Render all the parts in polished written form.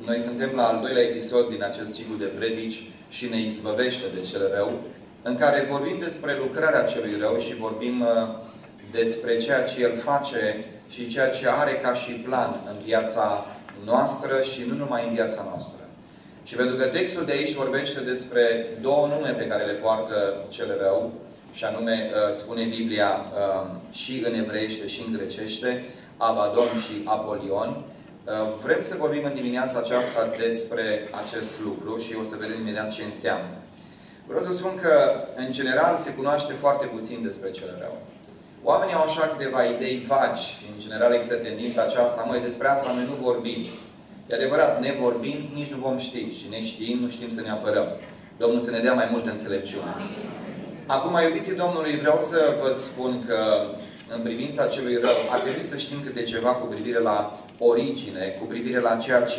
Noi suntem la al doilea episod din acest ciclu de predici și ne izbăvește de cel rău, în care vorbim despre lucrarea celui rău și vorbim despre ceea ce el face și ceea ce are ca și plan în viața noastră și nu numai în viața noastră. Și pentru că textul de aici vorbește despre două nume pe care le poartă cel rău, și anume, spune Biblia și în evreiește și în grecește, Abaddon și Apolion, vrem să vorbim în dimineața aceasta despre acest lucru și o să vedem imediat ce înseamnă. Vreau să spun că, în general, se cunoaște foarte puțin despre cel rău. Oamenii au așa câteva idei vagi și, în general, există tendința aceasta, măi, despre asta noi nu vorbim. E adevărat, nevorbind, nici nu vom ști. Și neștiind, nu știm să ne apărăm. Domnul să ne dea mai multă înțelepciune. Acum, iubiții Domnului, vreau să vă spun că, în privința celui rău, ar trebui să știm câte ceva cu privire la origine, cu privire la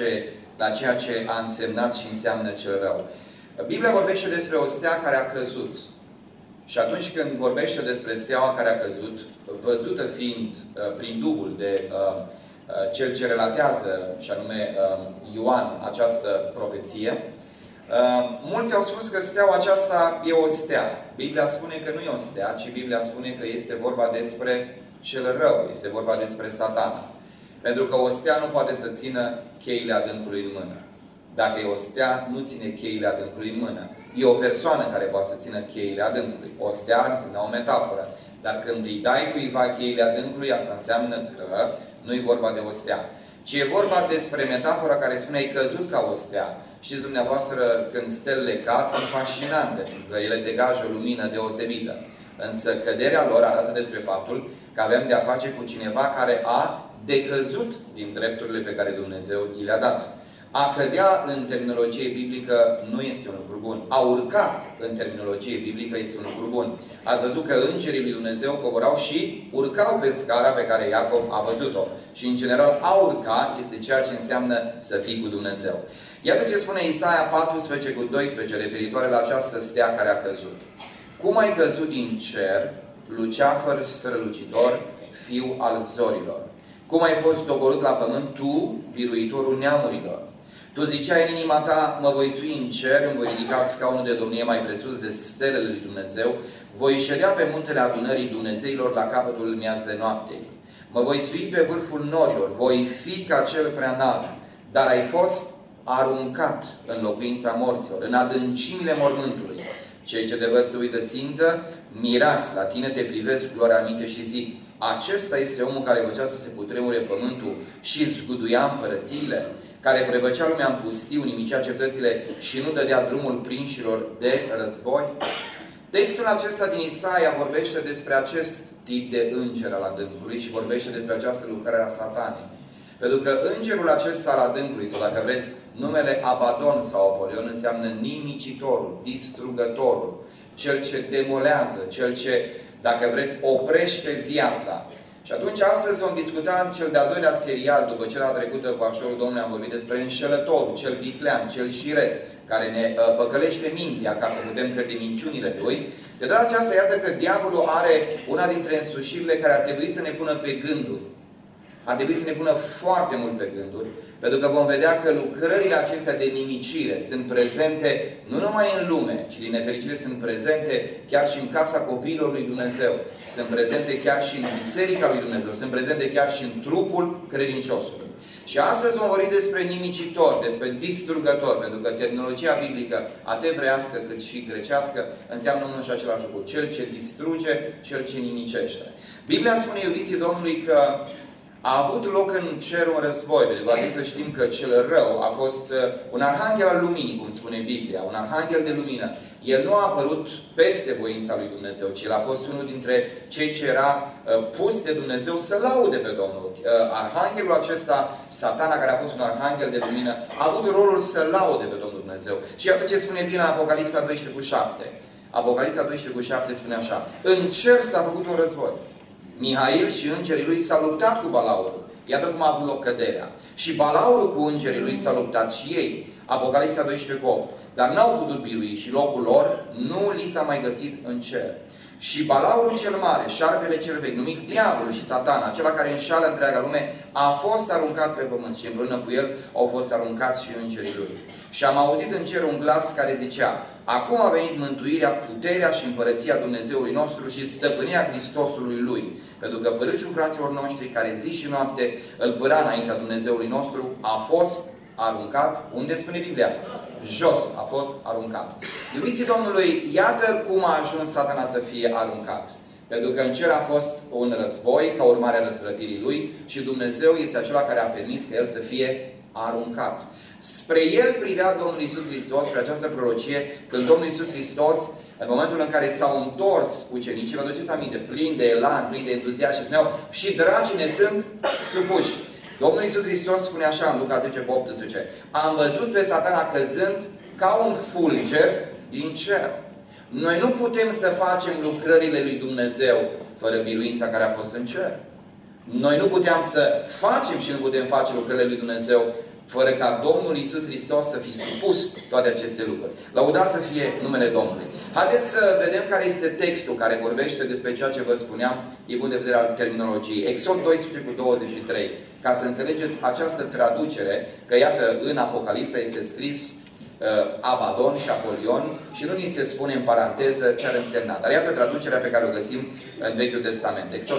ceea ce a însemnat și înseamnă cel rău. Biblia vorbește despre o stea care a căzut. Și atunci când vorbește despre steaua care a căzut, văzută fiind prin Duhul de cel ce relatează, și anume Ioan, această profeție, mulți au spus că steaua aceasta e o stea. Biblia spune că nu e o stea, ci Biblia spune că este vorba despre cel rău, este vorba despre Satan. Pentru că o stea nu poate să țină cheile adâncului în mână. Dacă e o stea, nu ține cheile adâncului în mână. E o persoană care poate să țină cheile adâncului. O stea înseamnă o metaforă. Dar când îi dai cuiva cheile adâncului, asta înseamnă că nu e vorba de o stea. Ci e vorba despre metafora care spune ai căzut ca o stea. Știți dumneavoastră, când stelele cad, sunt fascinante, pentru că ele degajă o lumină deosebită. Însă căderea lor arată despre faptul că avem de a face cu cineva care a decăzut din drepturile pe care Dumnezeu i le-a dat. A cădea în terminologie biblică nu este un lucru bun. A urca în terminologie biblică este un lucru bun. Ați văzut că îngerii lui Dumnezeu coborau și urcau pe scara pe care Iacov a văzut-o. Și în general a urca este ceea ce înseamnă să fii cu Dumnezeu. Iată ce spune Isaia 14:12 referitoare la această stea care a căzut. Cum ai căzut din cer, luceafăr strălucitor, fiu al zorilor? Cum ai fost doborât la pământ, tu, biruitorul neamurilor? Tu ziceai în inima ta, mă voi sui în cer, îmi voi ridica scaunul de domnie mai presus de stelele lui Dumnezeu, voi ședea pe muntele adunării Dumnezeilor la capătul miazei noaptei. Mă voi sui pe vârful norilor, voi fi ca cel prea înalt, dar ai fost aruncat în locuința morților, în adâncimile mormântului. Cei ce de văd se uită țintă, mirați, la tine te privesc cu luarea aminte și zic, acesta este omul care făcea să se cutremure pământul și zguduia împărățiile, care prevăcea lumea în pustiu, nimicea cetățile și nu dădea drumul prinșilor de război? Textul acesta din Isaia vorbește despre acest tip de înger al adâncului și vorbește despre această lucrare a Satanei. Pentru că îngerul acesta al adâncului, sau dacă vreți, numele Abaddon sau Apolion înseamnă nimicitorul, distrugătorul, cel ce demolează, cel ce, dacă vreți, oprește viața. Și atunci astăzi vom discuta în cel de-al doilea serial, după cel trecută cu ajutorul Domnului am vorbit despre înșelătorul, cel viclean, cel șiret, care ne păcălește mintea ca să putem crede minciunile lui. De data aceasta, iată că diavolul are una dintre însușirile care ar trebui să ne pună pe gânduri. Ar trebui să ne pună foarte mult pe gânduri, pentru că vom vedea că lucrările acestea de nimicire sunt prezente nu numai în lume, ci din nefericire sunt prezente chiar și în casa copiilor lui Dumnezeu. Sunt prezente chiar și în biserica lui Dumnezeu. Sunt prezente chiar și în trupul credinciosului. Și astăzi vom vorbi despre nimicitor, despre distrugător, pentru că terminologia biblică, atât evreiască cât și grecească, înseamnă unul și același lucru. Cel ce distruge, cel ce nimicește. Biblia spune, iubiții Domnului, că a avut loc în cer un război, pentru că trebuie să știm că cel rău a fost un arhanghel al luminii, cum spune Biblia, un arhanghel de lumină. El nu a apărut peste voința lui Dumnezeu, ci el a fost unul dintre cei ce era pus de Dumnezeu să laude pe Domnul. Arhanghelul acesta, Satana, care a fost un arhanghel de lumină, a avut rolul să laude pe Domnul Dumnezeu. Și iată ce spune Biblia în Apocalipsa 12:7. Apocalipsa 12:7 spune așa: în cer s-a făcut un război. Mihail și îngerii lui s-au luptat cu Balaurul. Iată cum a avut loc căderea. Și Balaurul cu îngerii lui s-au luptat și ei. Apocalipsa 12:8. Dar n-au putut birui și locul lor nu li s-a mai găsit în cer. Și Balaurul cel mare, șarpele cel vechi, numit Diavolul și Satana, acela care înșală întreaga lume, a fost aruncat pe pământ și împreună cu el au fost aruncați și îngerii lui. Și am auzit în cer un glas care zicea: acum a venit mântuirea, puterea și împărăția Dumnezeului nostru și stăpânirea Hristosului lui. Pentru că părâșul fraților noștri, care zi și noapte îl păra înaintea Dumnezeului nostru, a fost aruncat. Unde spune Biblia? Jos a fost aruncat. Iubiții Domnului, iată cum a ajuns Satana să fie aruncat. Pentru că în cer a fost un război ca urmare a răzvrătirii lui și Dumnezeu este acela care a permis că el să fie aruncat. Spre el privea Domnul Iisus Hristos, spre această prorocie, când Domnul Iisus Hristos, în momentul în care s-au întors ucenicii, vă aduceți aminte, plini de elan, plini de entuziasm și spuneau: și dracii ne sunt supuși. Domnul Iisus Hristos spune așa în Luca 10:18: am văzut pe Satana căzând ca un fulger din cer. Noi nu putem să facem lucrările lui Dumnezeu fără biruința care a fost în cer. Noi nu puteam să facem și nu putem face lucrările lui Dumnezeu fără ca Domnul Iisus Hristos să fi supus toate aceste lucruri. Lăudat să fie numele Domnului. Haideți să vedem care este textul care vorbește despre ceea ce vă spuneam din punct de vedere al terminologiei. Exod 12:23. Ca să înțelegeți această traducere, că iată în Apocalipsa este scris Abadon și Apolion și nu ni se spune în paranteză ce ar însemna. Dar iată traducerea pe care o găsim în Vechiul Testament. Exod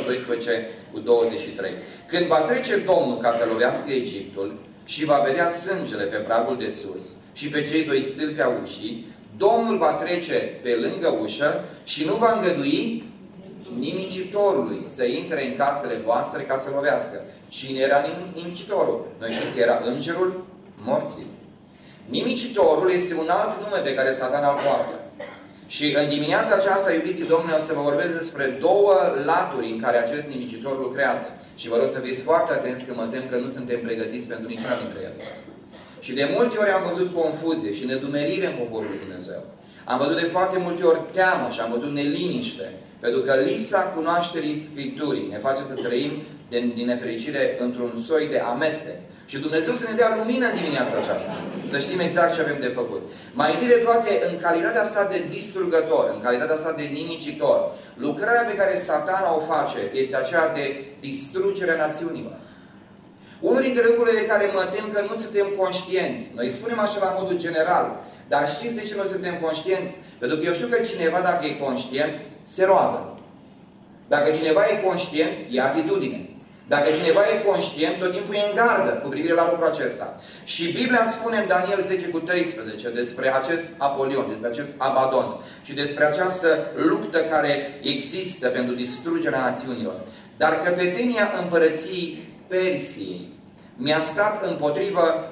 12:23. Când va trece Domnul ca să lovească Egiptul și va vedea sângele pe pragul de sus și pe cei doi stâlpi a ușii, Domnul va trece pe lângă ușă și nu va îngădui nimicitorului să intre în casele voastre ca să lovească. Cine era nimicitorul? Noi știm că era îngerul morții. Nimicitorul este un alt nume pe care Satana îl poartă. Și în dimineața aceasta, iubiții Domnului, o să vă vorbesc despre două laturi în care acest nimicitor lucrează. Și vă rog să fiți foarte atenți, că mă tem că nu suntem pregătiți pentru niciuna dintre ele. Și de multe ori am văzut confuzie și nedumerire în poporul lui Dumnezeu. Am văzut de foarte multe ori teamă și am văzut neliniște. Pentru că lipsa cunoașterii Scripturii ne face să trăim din nefericire într-un soi de amestec. Și Dumnezeu să ne dea lumină în dimineața aceasta. Să știm exact ce avem de făcut. Mai întâi de toate, în calitatea sa de distrugător, în calitatea sa de nimicitor, lucrarea pe care Satana o face este aceea de distrugerea națiunilor. Unul dintre lucrurile de care mă tem că nu suntem conștienți. Noi spunem așa la modul general, dar știți de ce nu suntem conștienți? Pentru că eu știu că cineva, dacă e conștient, se roagă. Dacă cineva e conștient, e atitudine. Dacă cineva e conștient, tot timpul e în gardă cu privire la lucrul acesta. Și Biblia spune în Daniel 10:13 despre acest Apolion, despre acest Abadon și despre această luptă care există pentru distrugerea națiunilor. Dar căpetenia împărăției Persiei mi-a stat împotrivă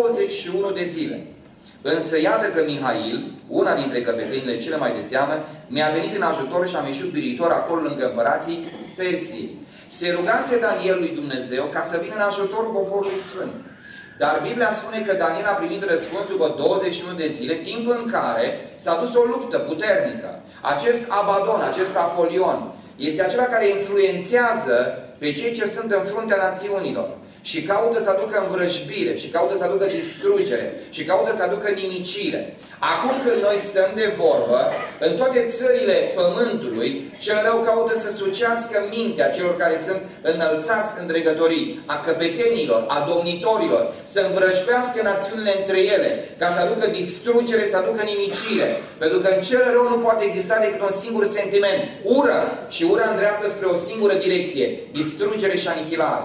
21 de zile. Însă iată că Mihail, una dintre căpetenile cele mai de seamă, mi-a venit în ajutor și am ieșit biritor acolo lângă împărații Persiei. Se rugase Daniel lui Dumnezeu ca să vină în ajutorul poporului sfânt. Dar Biblia spune că Daniel a primit răspuns după 21 de zile, timp în care s-a dus o luptă puternică. Acest Abadon, acest Apolion, este acela care influențează pe cei ce sunt în fruntea națiunilor. Și caută să aducă învrăjbire, și caută să aducă distrugere, și caută să aducă nimicire. Acum când noi stăm de vorbă, în toate țările pământului, cel rău caută să sucească mintea celor care sunt înălțați în dregătorii, a căpetenilor, a domnitorilor, să învrăjbească națiunile între ele, ca să aducă distrugere, să aducă nimicire. Pentru că în cel rău nu poate exista decât un singur sentiment, ură, și ura îndreaptă spre o singură direcție, distrugere și anihilare.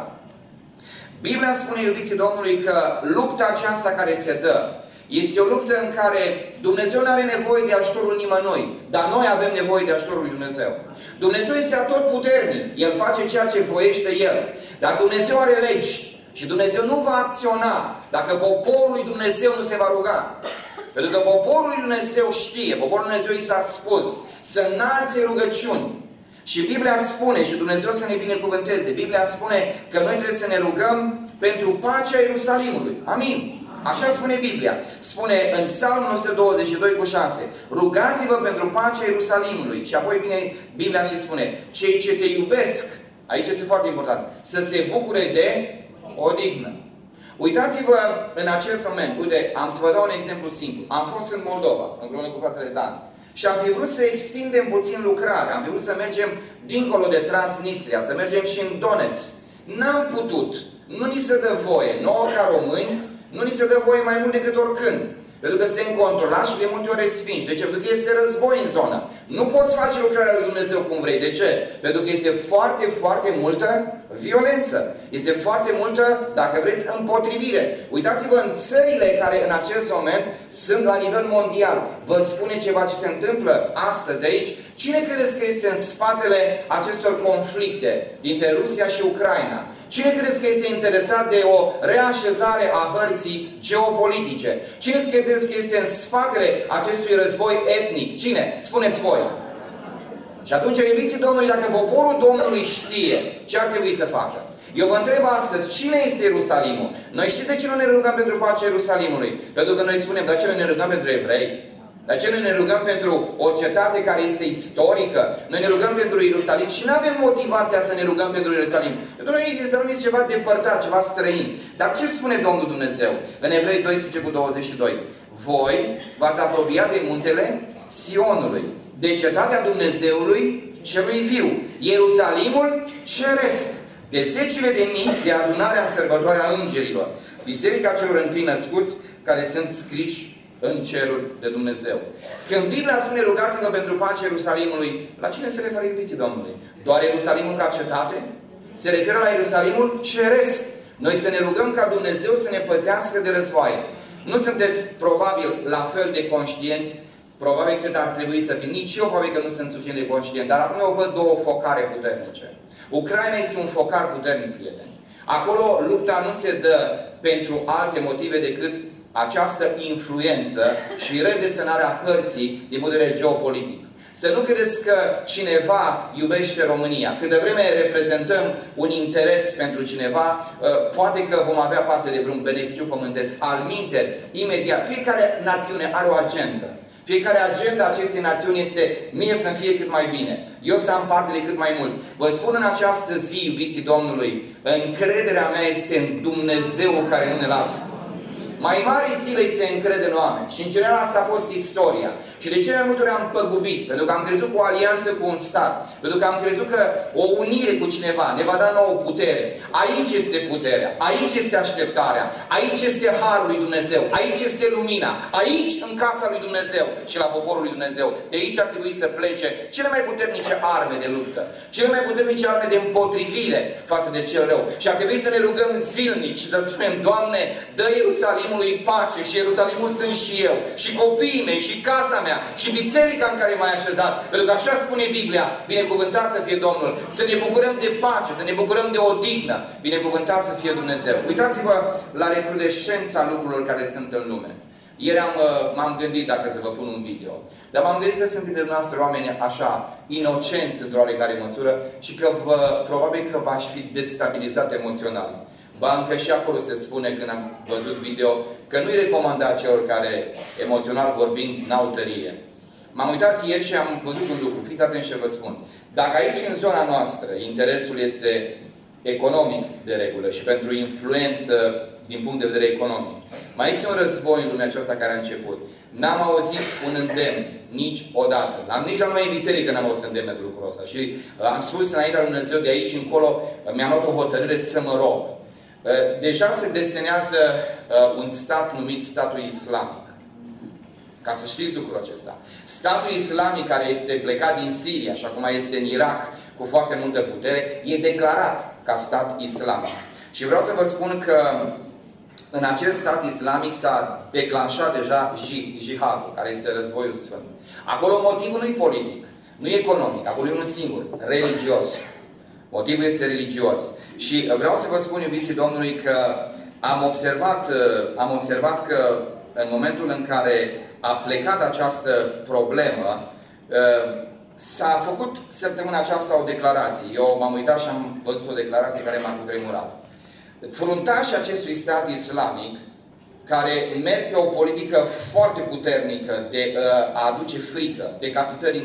Biblia spune, iubiții Domnului, că lupta aceasta care se dă este o luptă în care Dumnezeu nu are nevoie de ajutorul nimănui, dar noi avem nevoie de ajutorul lui Dumnezeu. Dumnezeu este atotputernic, El face ceea ce voiește El, dar Dumnezeu are legi și Dumnezeu nu va acționa dacă poporul lui Dumnezeu nu se va ruga. Pentru că poporul lui Dumnezeu știe, poporul lui Dumnezeu i s-a spus să înalțe rugăciuni. Și Biblia spune, și Dumnezeu să ne binecuvânteze, Biblia spune că noi trebuie să ne rugăm pentru pacea Ierusalimului. Amin. Așa spune Biblia. Spune în Psalmul 122:6, rugați-vă pentru pacea Ierusalimului. Și apoi vine Biblia și spune, cei ce te iubesc, aici este foarte important, să se bucure de odihnă. Uitați-vă în acest moment, uite, am să vă dau un exemplu simplu. Am fost în Moldova, împreună cu fratele Dan. Și am fi vrut să extindem puțin lucrarea, am fi vrut să mergem dincolo de Transnistria, să mergem și în Donetsk. N-am putut. Nu ni se dă voie. Nouă ca români, nu ni se dă voie mai mult decât oricând. Pentru că suntem controlați și de multe ori respingi. De ce? Pentru că este război în zonă. Nu poți face lucrarea lui Dumnezeu cum vrei. De ce? Pentru că este foarte, foarte multă violență. Este foarte multă, dacă vreți, împotrivire. Uitați-vă în țările care în acest moment sunt la nivel mondial. Vă spune ceva ce se întâmplă astăzi aici. Cine credeți că este în spatele acestor conflicte dintre Rusia și Ucraina? Cine credeți că este interesat de o reașezare a hărții geopolitice? Cine credeți că este în spatele acestui război etnic? Cine? Spuneți voi. Și atunci, iubiții Domnului, dacă poporul Domnului știe ce ar trebui să facă. Eu vă întreb astăzi, cine este Ierusalimul? Noi știți de ce nu ne rugăm pentru pacea Ierusalimului? Pentru că noi spunem, dar ce ne rugăm pentru evrei? Dar ce noi ne rugăm pentru o cetate care este istorică? Noi ne rugăm pentru Ierusalim și nu avem motivația să ne rugăm pentru Ierusalim. Pentru noi Ierusalim este ceva depărtat, ceva străin. Dar ce spune Domnul Dumnezeu? În Evrei 12:22. Voi v-ați apropiat de muntele Sionului, de cetatea Dumnezeului celui viu, Ierusalimul ceresc, de zecile de mii de adunarea în sărbătoarea îngerilor, biserica celor întâi născuți care sunt scriși în cerul de Dumnezeu. Când Biblia spune rugați-vă pentru pacea Ierusalimului, la cine se referă, iubiții Domnului? Doar Ierusalimul ca cetate? Se referă la Ierusalimul ceresc. Noi să ne rugăm ca Dumnezeu să ne păzească de războaie. Nu sunteți probabil la fel de conștienți, probabil cât ar trebui să fim. Nici eu probabil că nu sunt suficient de conștient, dar acum eu văd două focare puternice. Ucraina este un focar puternic, prieteni. Acolo lupta nu se dă pentru alte motive decât această influență și redesenarea hărții din punct de vedere geopolitic. Să nu credeți că cineva iubește România. Câtă vreme reprezentăm un interes pentru cineva, poate că vom avea parte de vreun beneficiu pământesc. Alminteri, imediat. Fiecare națiune are o agendă. Fiecare agenda acestei națiuni este mie să-mi fie cât mai bine. Eu să am parte de cât mai mult. Vă spun în această zi, iubiții Domnului, încrederea mea este în Dumnezeu care nu ne lasă. Mai mari zilei se încrede în oameni. Și în general asta a fost istoria. Și de cele mai multe ori am păgubit. Pentru că am crezut cu o alianță cu un stat. Pentru că am crezut că o unire cu cineva ne va da nouă putere. Aici este puterea. Aici este așteptarea. Aici este harul lui Dumnezeu. Aici este lumina. Aici, în casa lui Dumnezeu și la poporul lui Dumnezeu. De aici ar trebui să plece cele mai puternice arme de luptă. Cele mai puternice arme de împotrivire față de cel rău. Și ar trebui să ne rugăm zilnic și să spunem, Doamne, dă Ierusalimului pace și Ierusalimul sunt și eu. Și copiii mei, și casa mea, și biserica în care m-ai așezat. Pentru că așa spune Biblia, binecuvântat să fie Domnul. Să ne bucurăm de pace, să ne bucurăm de odihnă. Binecuvântat să fie Dumnezeu. Uitați-vă la recrudescența lucrurilor care sunt în lume. Ieri m-am gândit dacă să vă pun un video. Dar m-am gândit că sunt dintre noastre oameni așa, inocenți într-o oarecare măsură și că probabil că v-aș fi destabilizat emoțional. Ba, încă și acolo se spune, când am văzut video, că nu-i recomandat celor care, emoțional vorbind, n-au tărie. M-am uitat ieri și am văzut un lucru. Fiți atenți ce vă spun. Dacă aici, în zona noastră, interesul este economic, de regulă, și pentru influență din punct de vedere economic, mai este un război în lumea aceasta care a început. N-am auzit un îndemn niciodată. Nici la noi în biserică n-am auzit îndemn pentru lucrul ăsta. Și am spus înaintea lui Dumnezeu, de aici încolo, mi-am luat o hotărâre să mă rog. Deja se desenează un stat numit statul islamic. Ca să știți lucrul acesta. Statul islamic care este plecat din Siria și acum este în Irak cu foarte multă putere, e declarat ca stat islamic. Și vreau să vă spun că în acest stat islamic s-a declanșat deja jihadul, care este războiul sfânt. Acolo motivul nu e politic, nu e economic, acolo e unul singur, religios. Motivul este religios. Și vreau să vă spun, iubiții Domnului, că am observat că în momentul în care a plecat această problemă, s-a făcut săptămâna aceasta o declarație. Eu m-am uitat și am văzut o declarație care m-a cutremurat. Fruntașii acestui stat islamic, care merg pe o politică foarte puternică de a aduce frică, decapitări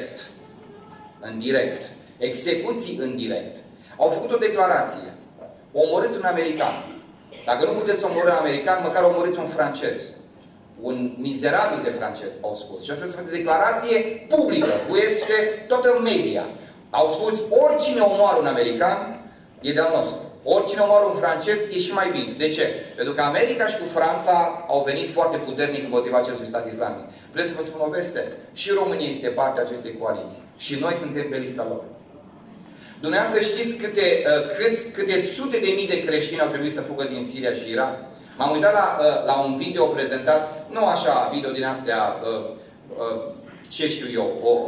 în direct, execuții în direct, au făcut o declarație. Omorâți un american. Dacă nu puteți omorâ un american, măcar omorâți un francez. Un mizerabil de francezi, au spus. Și asta este o declarație publică, voiește toată media. Au spus, oricine omoară un american, e de-al nostru. Oricine omoară un francez, e și mai bine. De ce? Pentru că America și cu Franța au venit foarte puternic împotriva acestui stat islamic. Vreau să vă spun o veste? Și România este parte a acestei coaliții. Și noi suntem pe lista lor. Dumneavoastră știți câte sute de mii de creștini au trebuit să fugă din Siria și Irak? M-am uitat la un video prezentat, nu așa, video din astea, ce știu eu,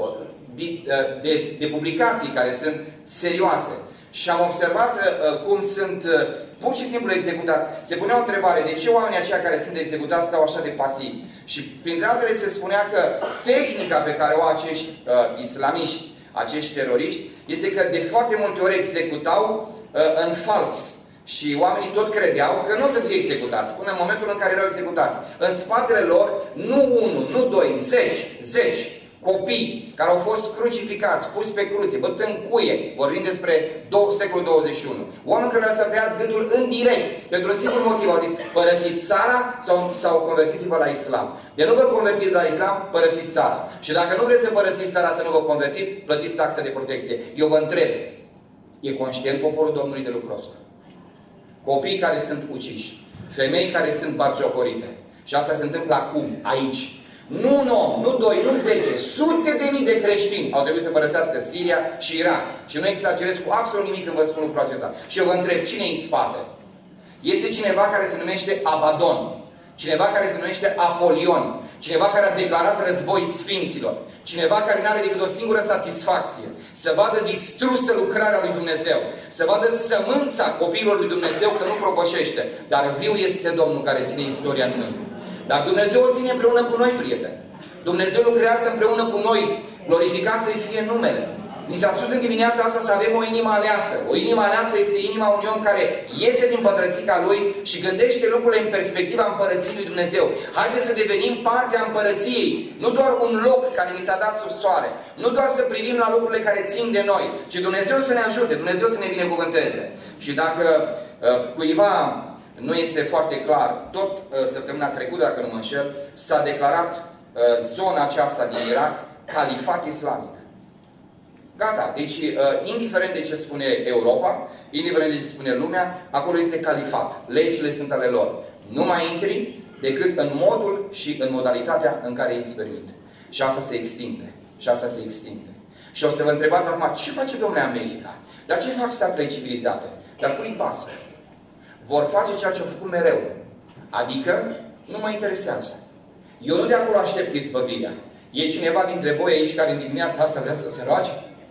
de publicații care sunt serioase. Și am observat cum sunt pur și simplu executați. Se punea o întrebare, de ce oamenii aceia care sunt executați stau așa de pasivi? Și printre altele se spunea că tehnica pe care o au acești islamiști, acești teroriști, este că de foarte multe ori executau în fals. Și oamenii tot credeau că nu o să fie executați, până în momentul în care erau executați. În spatele lor, nu unul, nu doi, zeci copii care au fost crucificați, puși pe cruce, bătuți în cuie, vorbim despre secolul 21. Oameni care le-au tăiat gâtul în direct, pentru un singur motiv, au zis, părăsiți țara sau convertiți-vă la islam. De nu vă convertiți la islam, părăsiți țara. Și dacă nu vreți să părăsiți țara, să nu vă convertiți, plătiți taxe de protecție. Eu vă întreb, e conștient poporul Domnului de lucrul ăsta? Copii care sunt uciși, femei care sunt batjocorite. Și asta se întâmplă acum, aici. Nu un om, nu doi, nu 10, sute de mii de creștini au trebuit să părăsească Siria și Irak. Și nu exagerez cu absolut nimic când vă spun lucrul acesta. Și eu vă întreb, cine e în spate? Este cineva care se numește Abaddon, cineva care se numește Apolion, cineva care a declarat război sfinților, cineva care nu are decât o singură satisfacție, să vadă distrusă lucrarea lui Dumnezeu, să vadă sămânța copiilor lui Dumnezeu că nu propășește. Dar viu este Domnul care ține istoria în mâini. Dar Dumnezeu o ține împreună cu noi, prieteni. Dumnezeu lucrează împreună cu noi. Glorificat să-i fie numele. Ni s-a spus în dimineața asta să avem o inimă aleasă. O inimă aleasă este inima unui om care iese din pătrățica lui și gândește lucrurile în perspectiva împărăției lui Dumnezeu. Haideți să devenim parte a împărăției. Nu doar un loc care ni s-a dat sub soare. Nu doar să privim la lucrurile care țin de noi, ci Dumnezeu să ne ajute, Dumnezeu să ne binecuvânteze. Și dacă cuiva nu este foarte clar, tot săptămâna trecută, dacă nu mă înșel, s-a declarat zona aceasta din Irak califat islamic. Gata. Deci, indiferent de ce spune Europa, indiferent de ce spune lumea, acolo este califat. Legile sunt ale lor. Nu mai intri decât în modul și în modalitatea în care îți permit. Și asta se extinde. Și asta se extinde. Și o să vă întrebați acum, ce face domnule America? Dar ce fac statele civilizate? Dar cui îi pasă? Vor face ceea ce au făcut mereu. Adică, nu mă interesează. Eu nu de acolo aștept izbăvirea. E cineva dintre voi aici care în dimineața asta vrea să se roage?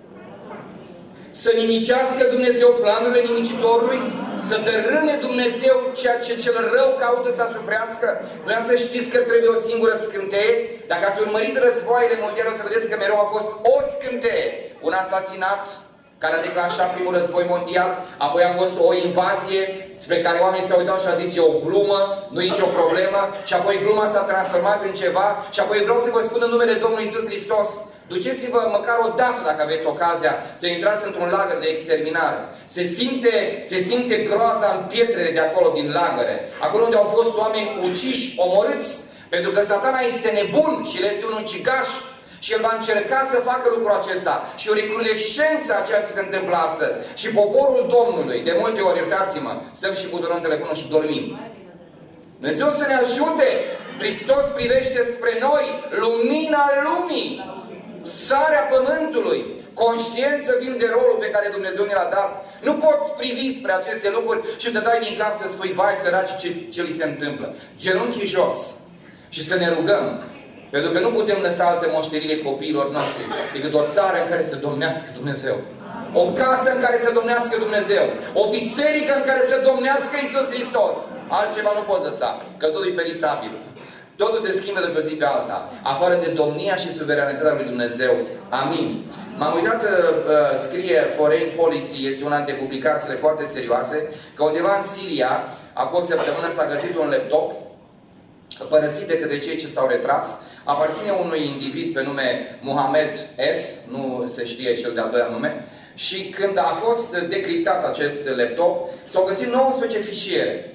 Să nimicească Dumnezeu planurile nimicitorului? Să dărâme Dumnezeu ceea ce cel rău caută să asuprească? Vreau să știți că trebuie o singură scânteie? Dacă ați urmărit războaiele mondiale, o să vedeți că mereu a fost o scânteie. Un asasinat care a declanșat primul război mondial, apoi a fost o invazie spre care oamenii s-au uitat și au zis e o glumă, nu e nicio problemă, și apoi gluma s-a transformat în ceva, și apoi vreau să vă spun în numele Domnului Iisus Hristos, duceți-vă măcar o dată, dacă aveți ocazia, să intrați într-un lagăr de exterminare. Se simte groaza în pietrele de acolo, din lagăre, acolo unde au fost oameni uciși, omorâți, pentru că Satana este nebun și el este un ucigaș. Și el va încerca să facă lucrul acesta. Și o recrudescență a ceea ce se întâmplă astăzi. Și poporul Domnului, de multe ori, iertați-mă, stăm și butonăm telefonul și dormim. Dumnezeu să ne ajute! Hristos privește spre noi, lumina lumii, sarea pământului, conștiență vin de rolul pe care Dumnezeu ne l-a dat. Nu poți privi spre aceste lucruri și să dai din cap să spui, vai săraci, ce li se întâmplă. Genunchii jos și să ne rugăm. Pentru că nu putem lăsa altă moștenire copiilor noștri decât o țară în care să domnească Dumnezeu. O casă în care să domnească Dumnezeu. O biserică în care să domnească Iisus Hristos. Altceva nu poți lăsa, că totul e perisabil. Totul se schimbă de pe zi pe alta. Afară de domnia și suveranitatea lui Dumnezeu. Amin. M-am uitat, scrie Foreign Policy, este una dintre publicațiile foarte serioase, că undeva în Siria, acum o săptămână s-a găsit un laptop părăsit de către cei ce s-au retras, aparține unui individ pe nume Mohamed S, nu se știe cel de-al doilea nume, și când a fost decriptat acest laptop, s-au găsit 19 fișiere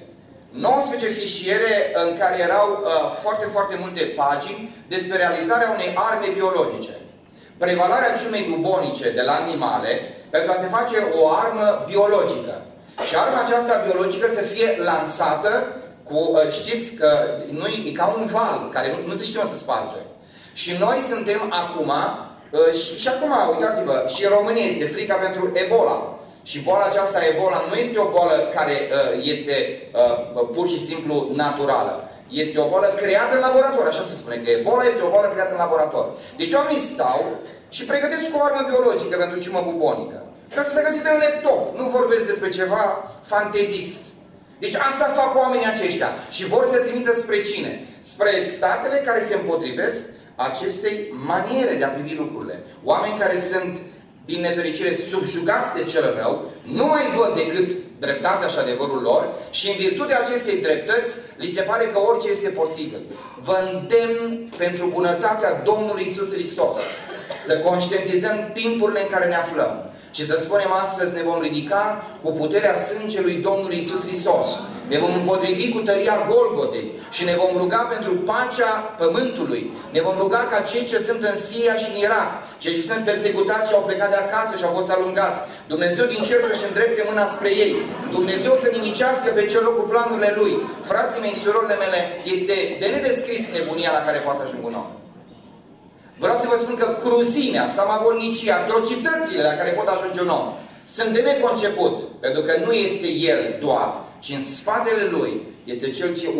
19 fișiere în care erau foarte, foarte multe pagini despre realizarea unei arme biologice. Prevalarea ciumei bubonice de la animale pentru a se face o armă biologică. Și arma aceasta biologică să fie lansată cu, știți că nu e ca un val care nu se știe să sparge. Și noi suntem acum, și acum, uitați-vă, și în România este frica pentru Ebola. Și boala aceasta, Ebola, nu este o boală care este pur și simplu naturală. Este o boală creată în laborator, așa se spune, că Ebola este o boală creată în laborator. Deci oamenii stau și pregătesc o armă biologică pentru ciumă bubonică. Ca să se găsită în laptop. Nu vorbesc despre ceva fantezist. Deci asta fac oamenii aceștia. Și vor să trimită spre cine? Spre statele care se împotrivesc acestei maniere de a privi lucrurile. Oameni care sunt, din nefericire, subjugați de cel rău, nu mai văd decât dreptatea și adevărul lor și în virtutea acestei dreptăți li se pare că orice este posibil. Vă îndemn pentru bunătatea Domnului Iisus Hristos să conștientizăm timpurile în care ne aflăm. Și să spunem astăzi, ne vom ridica cu puterea sângelui Domnului Iisus Hristos. Ne vom împotrivi cu tăria Golgotei și ne vom ruga pentru pacea pământului. Ne vom ruga ca cei ce sunt în Siria și în Irak, cei ce sunt persecutați și au plecat de acasă și au fost alungați, Dumnezeu din cer să-și îndrepte mâna spre ei. Dumnezeu să nimicească pe cel loc cu planurile Lui. Frații mei, surorile mele, este de nedescris nebunia la care poate să ajungă un om. Vreau să vă spun că cruzimea, samavolnicia, atrocitățile la care pot ajunge un om sunt de neconceput, pentru că nu este el doar, ci în spatele lui este cel ce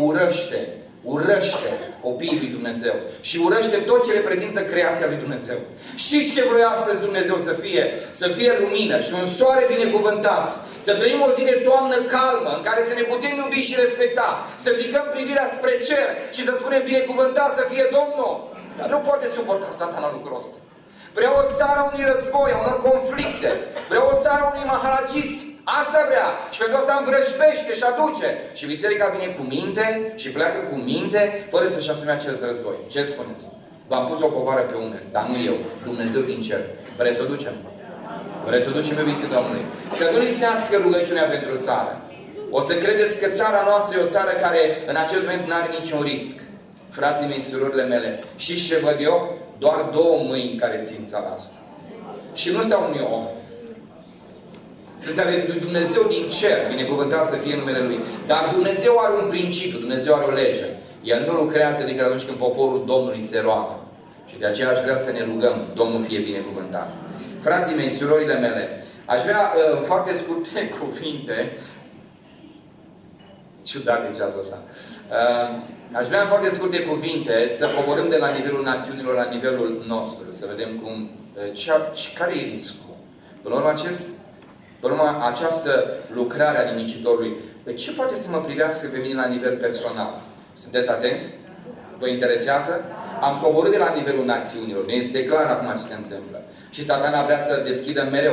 urăște copiii lui Dumnezeu și urăște tot ce reprezintă creația lui Dumnezeu. Știți ce vrea astăzi Dumnezeu să fie? Să fie lumină și un soare binecuvântat. Să trăim o zi de toamnă calmă, în care să ne putem iubi și respecta. Să ridicăm privirea spre cer și să spunem binecuvântat să fie Domnul. Dar nu poate suporta Satana lucrul ăsta. Vrea o țară unui război, unor conflicte. Vrea o țară unui mahalagism. Asta vrea. Și pentru asta învrăjbește și aduce. Și biserica vine cu minte și pleacă cu minte, fără să-și asume acest război. Ce spuneți? V-am pus o povară pe umeri, dar nu eu. Dumnezeu din cer. Vreți să o ducem? Vreți să o ducem, iubiții Domnului? Să nu lipsească rugăciunea pentru țară. O să credeți că țara noastră e o țară care în acest moment nu are niciun risc. Frații mei, surorile mele, și ce văd eu? Doar două mâini care țin țara asta. Și nu stau unui om. Sunt ale lui Dumnezeu din cer, binecuvântat să fie numele Lui. Dar Dumnezeu are un principiu, Dumnezeu are o lege. El nu lucrează decât atunci când poporul Domnului se roagă. Și de aceea aș vrea să ne rugăm, Domnul fie binecuvântat. Frații mei, surorile mele, aș vrea foarte scurte cuvinte. Ciudat de ceasul ăsta. Aș vrea în foarte scurte cuvinte să coborâm de la nivelul națiunilor la nivelul nostru. Să vedem care e riscul. Până la urmă, această lucrare a nimicitorului, de ce poate să mă privească pe mine la nivel personal? Sunteți atenți? Vă interesează? Am coborât de la nivelul națiunilor. Ne este clar acum ce se întâmplă. Și Satana vrea să deschidă mereu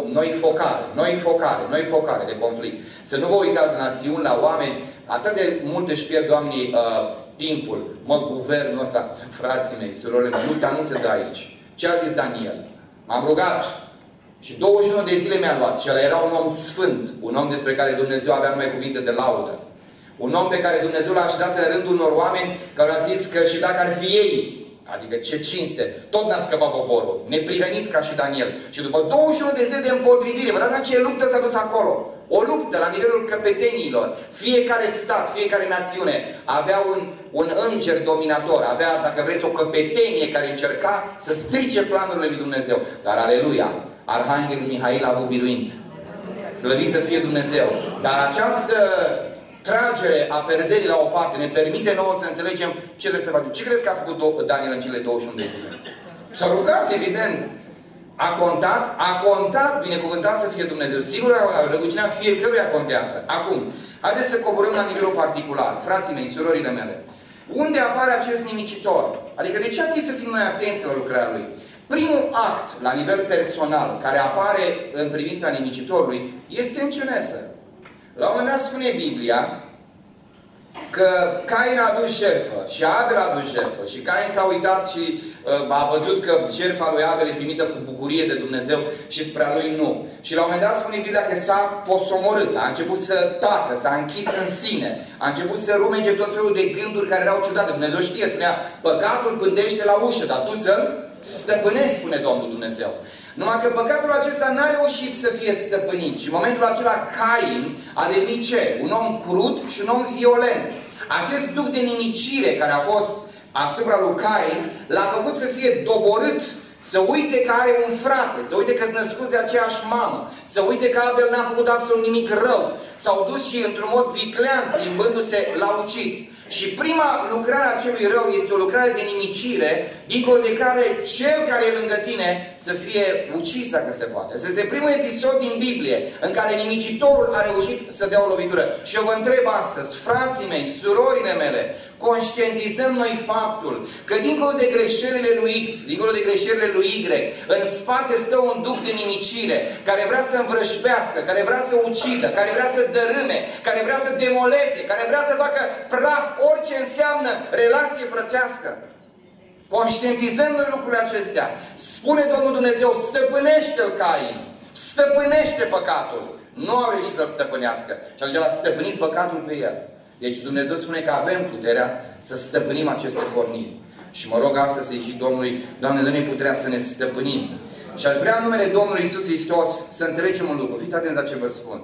noi focare de conflict. Să nu vă uitați la națiuni, la oameni. Atât de mult își pierd oamenii timpul. Guvernul ăsta, frații mei, surorile mele, dar nu se dă aici. Ce a zis Daniel? M-am rugat și 21 de zile mi-a luat. Și el era un om sfânt. Un om despre care Dumnezeu avea numai cuvinte de laudă. Un om pe care Dumnezeu l-a așezat în rândul unor oameni care au zis că și dacă ar fi ei, adică ce cinste, tot n-a scăpat poporul. Neprihăniți ca și Daniel. Și după 21 de zile de împotrivire, vă dați seama ce luptă s-a dus acolo. O luptă la nivelul căpeteniilor. Fiecare stat, fiecare națiune avea un înger dominator. Avea, dacă vreți, o căpetenie care încerca să strice planurile lui Dumnezeu. Dar, aleluia, Arhanghelul Mihail a avut biruință. Slăvit să fie Dumnezeu. Dar această tragere a perderii la o parte ne permite nouă să înțelegem ce trebuie să facem. Ce crezi că a făcut Daniel în cele 21 de zile? S-a rugat, evident. A contat, binecuvântat să fie Dumnezeu. Sigur, rugăciunea fiecăruia contează. Acum, haideți să coborâm la nivelul particular. Frații mei, surorile mele. Unde apare acest nimicitor? Adică de ce ar trebui să fim noi atenți la lucrarea lui? Primul act, la nivel personal, care apare în privința nimicitorului, este în Genesă. La un moment dat spune Biblia că Cain a adus jertfă și Abel a adus jertfă și Cain s-a uitat și a văzut că jertfa lui Abel e primită cu bucurie de Dumnezeu și spre a lui nu. Și la un moment dat spune Biblia că s-a posomorât, a început să tacă, s-a închis în sine, a început să rumege tot felul de gânduri care erau ciudate. Dumnezeu știe, spunea, păcatul pândește la ușă, dar tu să-l stăpânești, spune Domnul Dumnezeu. Numai că păcatul acesta n-a reușit să fie stăpânit. Și în momentul acela Cain a devenit ce? Un om crud și un om violent. Acest duh de nimicire care a fost asupra lui Cain l-a făcut să fie doborât, să uite că are un frate, să uite că sunt născuți de aceeași mamă, să uite că Abel n-a făcut absolut nimic rău. S-au dus și într-un mod viclean, plimbându-se, l-au ucis. Și prima lucrare a celui rău este o lucrare de nimicire, dincolo de care cel care e lângă tine să fie ucis dacă se poate. Să se primul episod din Biblie în care nimicitorul a reușit să dea o lovitură. Și eu vă întreb astăzi, frații mei, surorile mele, conștientizăm noi faptul că dincolo de greșelile lui X, dincolo de greșelile lui Y, în spate stă un duh de nimicire care vrea să învrășbească, care vrea să ucidă, care vrea să dărâme, care vrea să demoleze, care vrea să facă praf orice înseamnă relație frățească. Conștientizăm noi lucrurile acestea. Spune Domnul Dumnezeu, stăpânește-l Cain, stăpânește păcatul. Nu au reușit să-l stăpânească. Și atunci l-a stăpânit păcatul pe el. Deci Dumnezeu spune că avem puterea să stăpânim aceste porniri. Și mă rog astăzi să-i zic Domnului, Doamne, dă-ne puterea să ne stăpânim. Și aș vrea în numele Domnului Iisus Hristos să înțelegem un lucru. Fiți atenți la ce vă spun.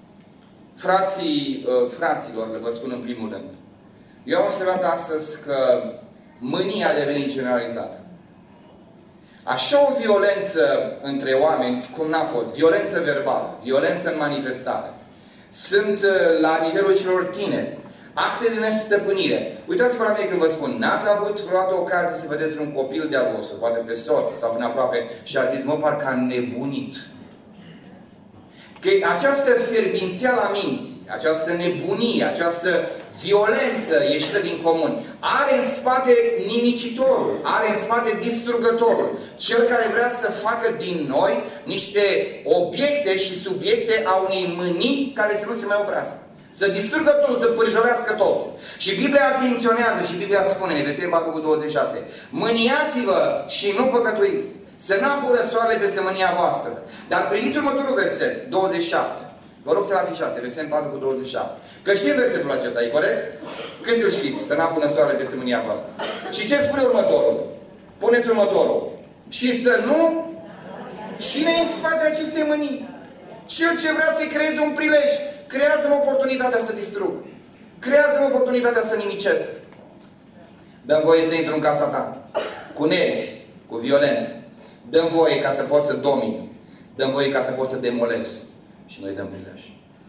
Fraților, vă spun în primul rând. Eu am observat astăzi că mânia a devenit generalizată. Așa o violență între oameni, cum n-a fost, violență verbală, violență în manifestare, sunt la nivelul celor tineri, acte de nestăpânire. Uitați-vă la mine când vă spun, n-ați avut vreodată ocazia să vedeți un copil de-al vostru, poate pe soț sau până aproape, și a zis, mă, parcă a nebunit. Că această fierbințeală a minții, această nebunie, această violență ieșită din comun, are în spate nimicitorul, are în spate distrugătorul, cel care vrea să facă din noi niște obiecte și subiecte a unei mânii care să nu se mai oprească. Să distrugă totul, să pârjolească totul. Și Biblia atenționează și Biblia spune, în Efeseni 4:26, mâniați-vă și nu păcătuiți, să n-apură soarele peste mânia voastră. Dar priviți următorul verset, 27. Vă rog să-l afișați, Efeseni 4:27. Că știm versetul acesta, e corect? Câți îl știți? Să n-apună soarele peste mânia voastră. Și ce spune următorul? Puneți următorul. Și să nu... Cine e în spatele acestei mânii? Cel ce vrea să-i creeze un prilej. Creează-mă oportunitatea să distrug. Creează-mă oportunitatea să nimicesc. Dă-mi voie să intru în casa ta. Cu nervi, cu violență. Dă-mi voie ca să pot să domini. Dă-mi voie ca să pot să demolez. Și noi dăm prilej.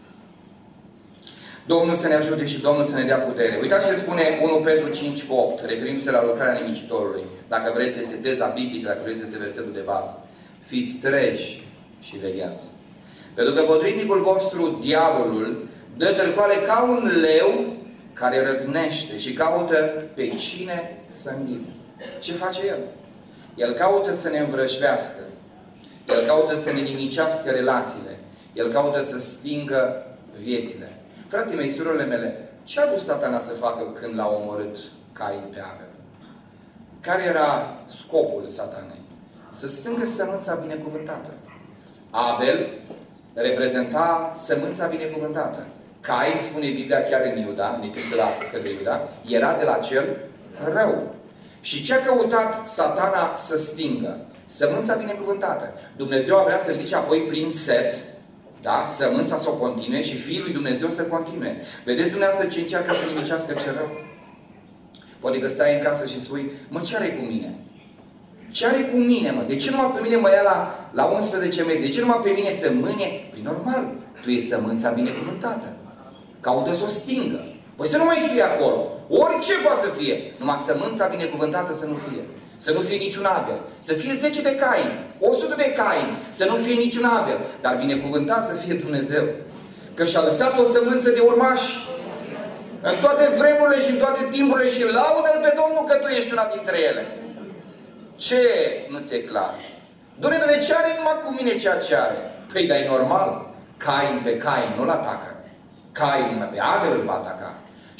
Domnul să ne ajute și Domnul să ne dea putere. Uitați ce spune 1 Petru 5:8, referindu-se la lucrarea nimicitorului. Dacă vreți, este teza biblică, dacă vreți, este versetul de bază. Fiți treji și vegheați. Pentru că potrivnicul vostru, diavolul, dă târcoale ca un leu care răgnește și caută pe cine să înghite. Ce face el? El caută să ne învrăjbească. El caută să ne nimicească relațiile. El caută să stingă viețile. Frații mei, surorile mele, ce a vrut Satana să facă când l-a omorât Cain pe Abel? Care era scopul Satanei? Să stângă sămânța binecuvântată. Abel reprezenta sămânța binecuvântată. Cain, spune Biblia chiar în Iuda, în epistola către Iuda, era de la cel rău. Și ce a căutat Satana să stingă? Sămânța binecuvântată. Dumnezeu a vrea să ridice apoi prin Set, da? Sămânța să o continue și Fiul lui Dumnezeu să continue. Vedeți dumneavoastră ce încearcă să nimicească cel rău? Poate că stai în casă și spui, mă, ce are cu mine? Ce are cu mine, mă? De ce numai pe mine mă ia la 11 metri? De ce numai pe mine să mâne? Păi normal, tu ești sămânța binecuvântată. Caută să o stingă. Păi să nu mai fie acolo. Orice poate să fie. Numai sămânța binecuvântată să nu fie. Să nu fie niciun Abel. Să fie 10 de Cain, 100 de Cain. Să nu fie niciun Abel. Dar binecuvântat să fie Dumnezeu. Că și-a lăsat o sămânță de urmași. În toate vremurile și în toate timpurile și laudă-L pe Domnul că tu ești una dintre ele. Ce nu ți-e clar? Doamne, de ce are numai cu mine ceea ce are? Păi, dar e normal. Cain pe Cain nu-l atacă. Cain pe Abel îl va ataca.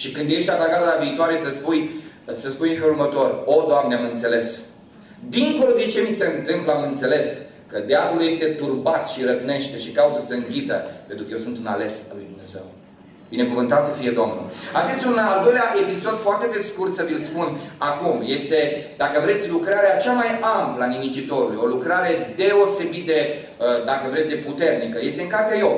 Și când ești atacat la viitoare să spui în felul următor: o, Doamne, am înțeles. Dincolo de ce mi se întâmplă, am înțeles că diavolul este turbat și răcnește și caută să înghită, pentru că eu sunt un ales al lui Dumnezeu. Binecuvântat să fie Domnul. Haideți un al doilea episod foarte pe scurt să vi-l spun acum. Este, dacă vreți, lucrarea cea mai amplă a nimicitorului. O lucrare deosebit de, dacă vreți, de puternică. Este în cartea Iov.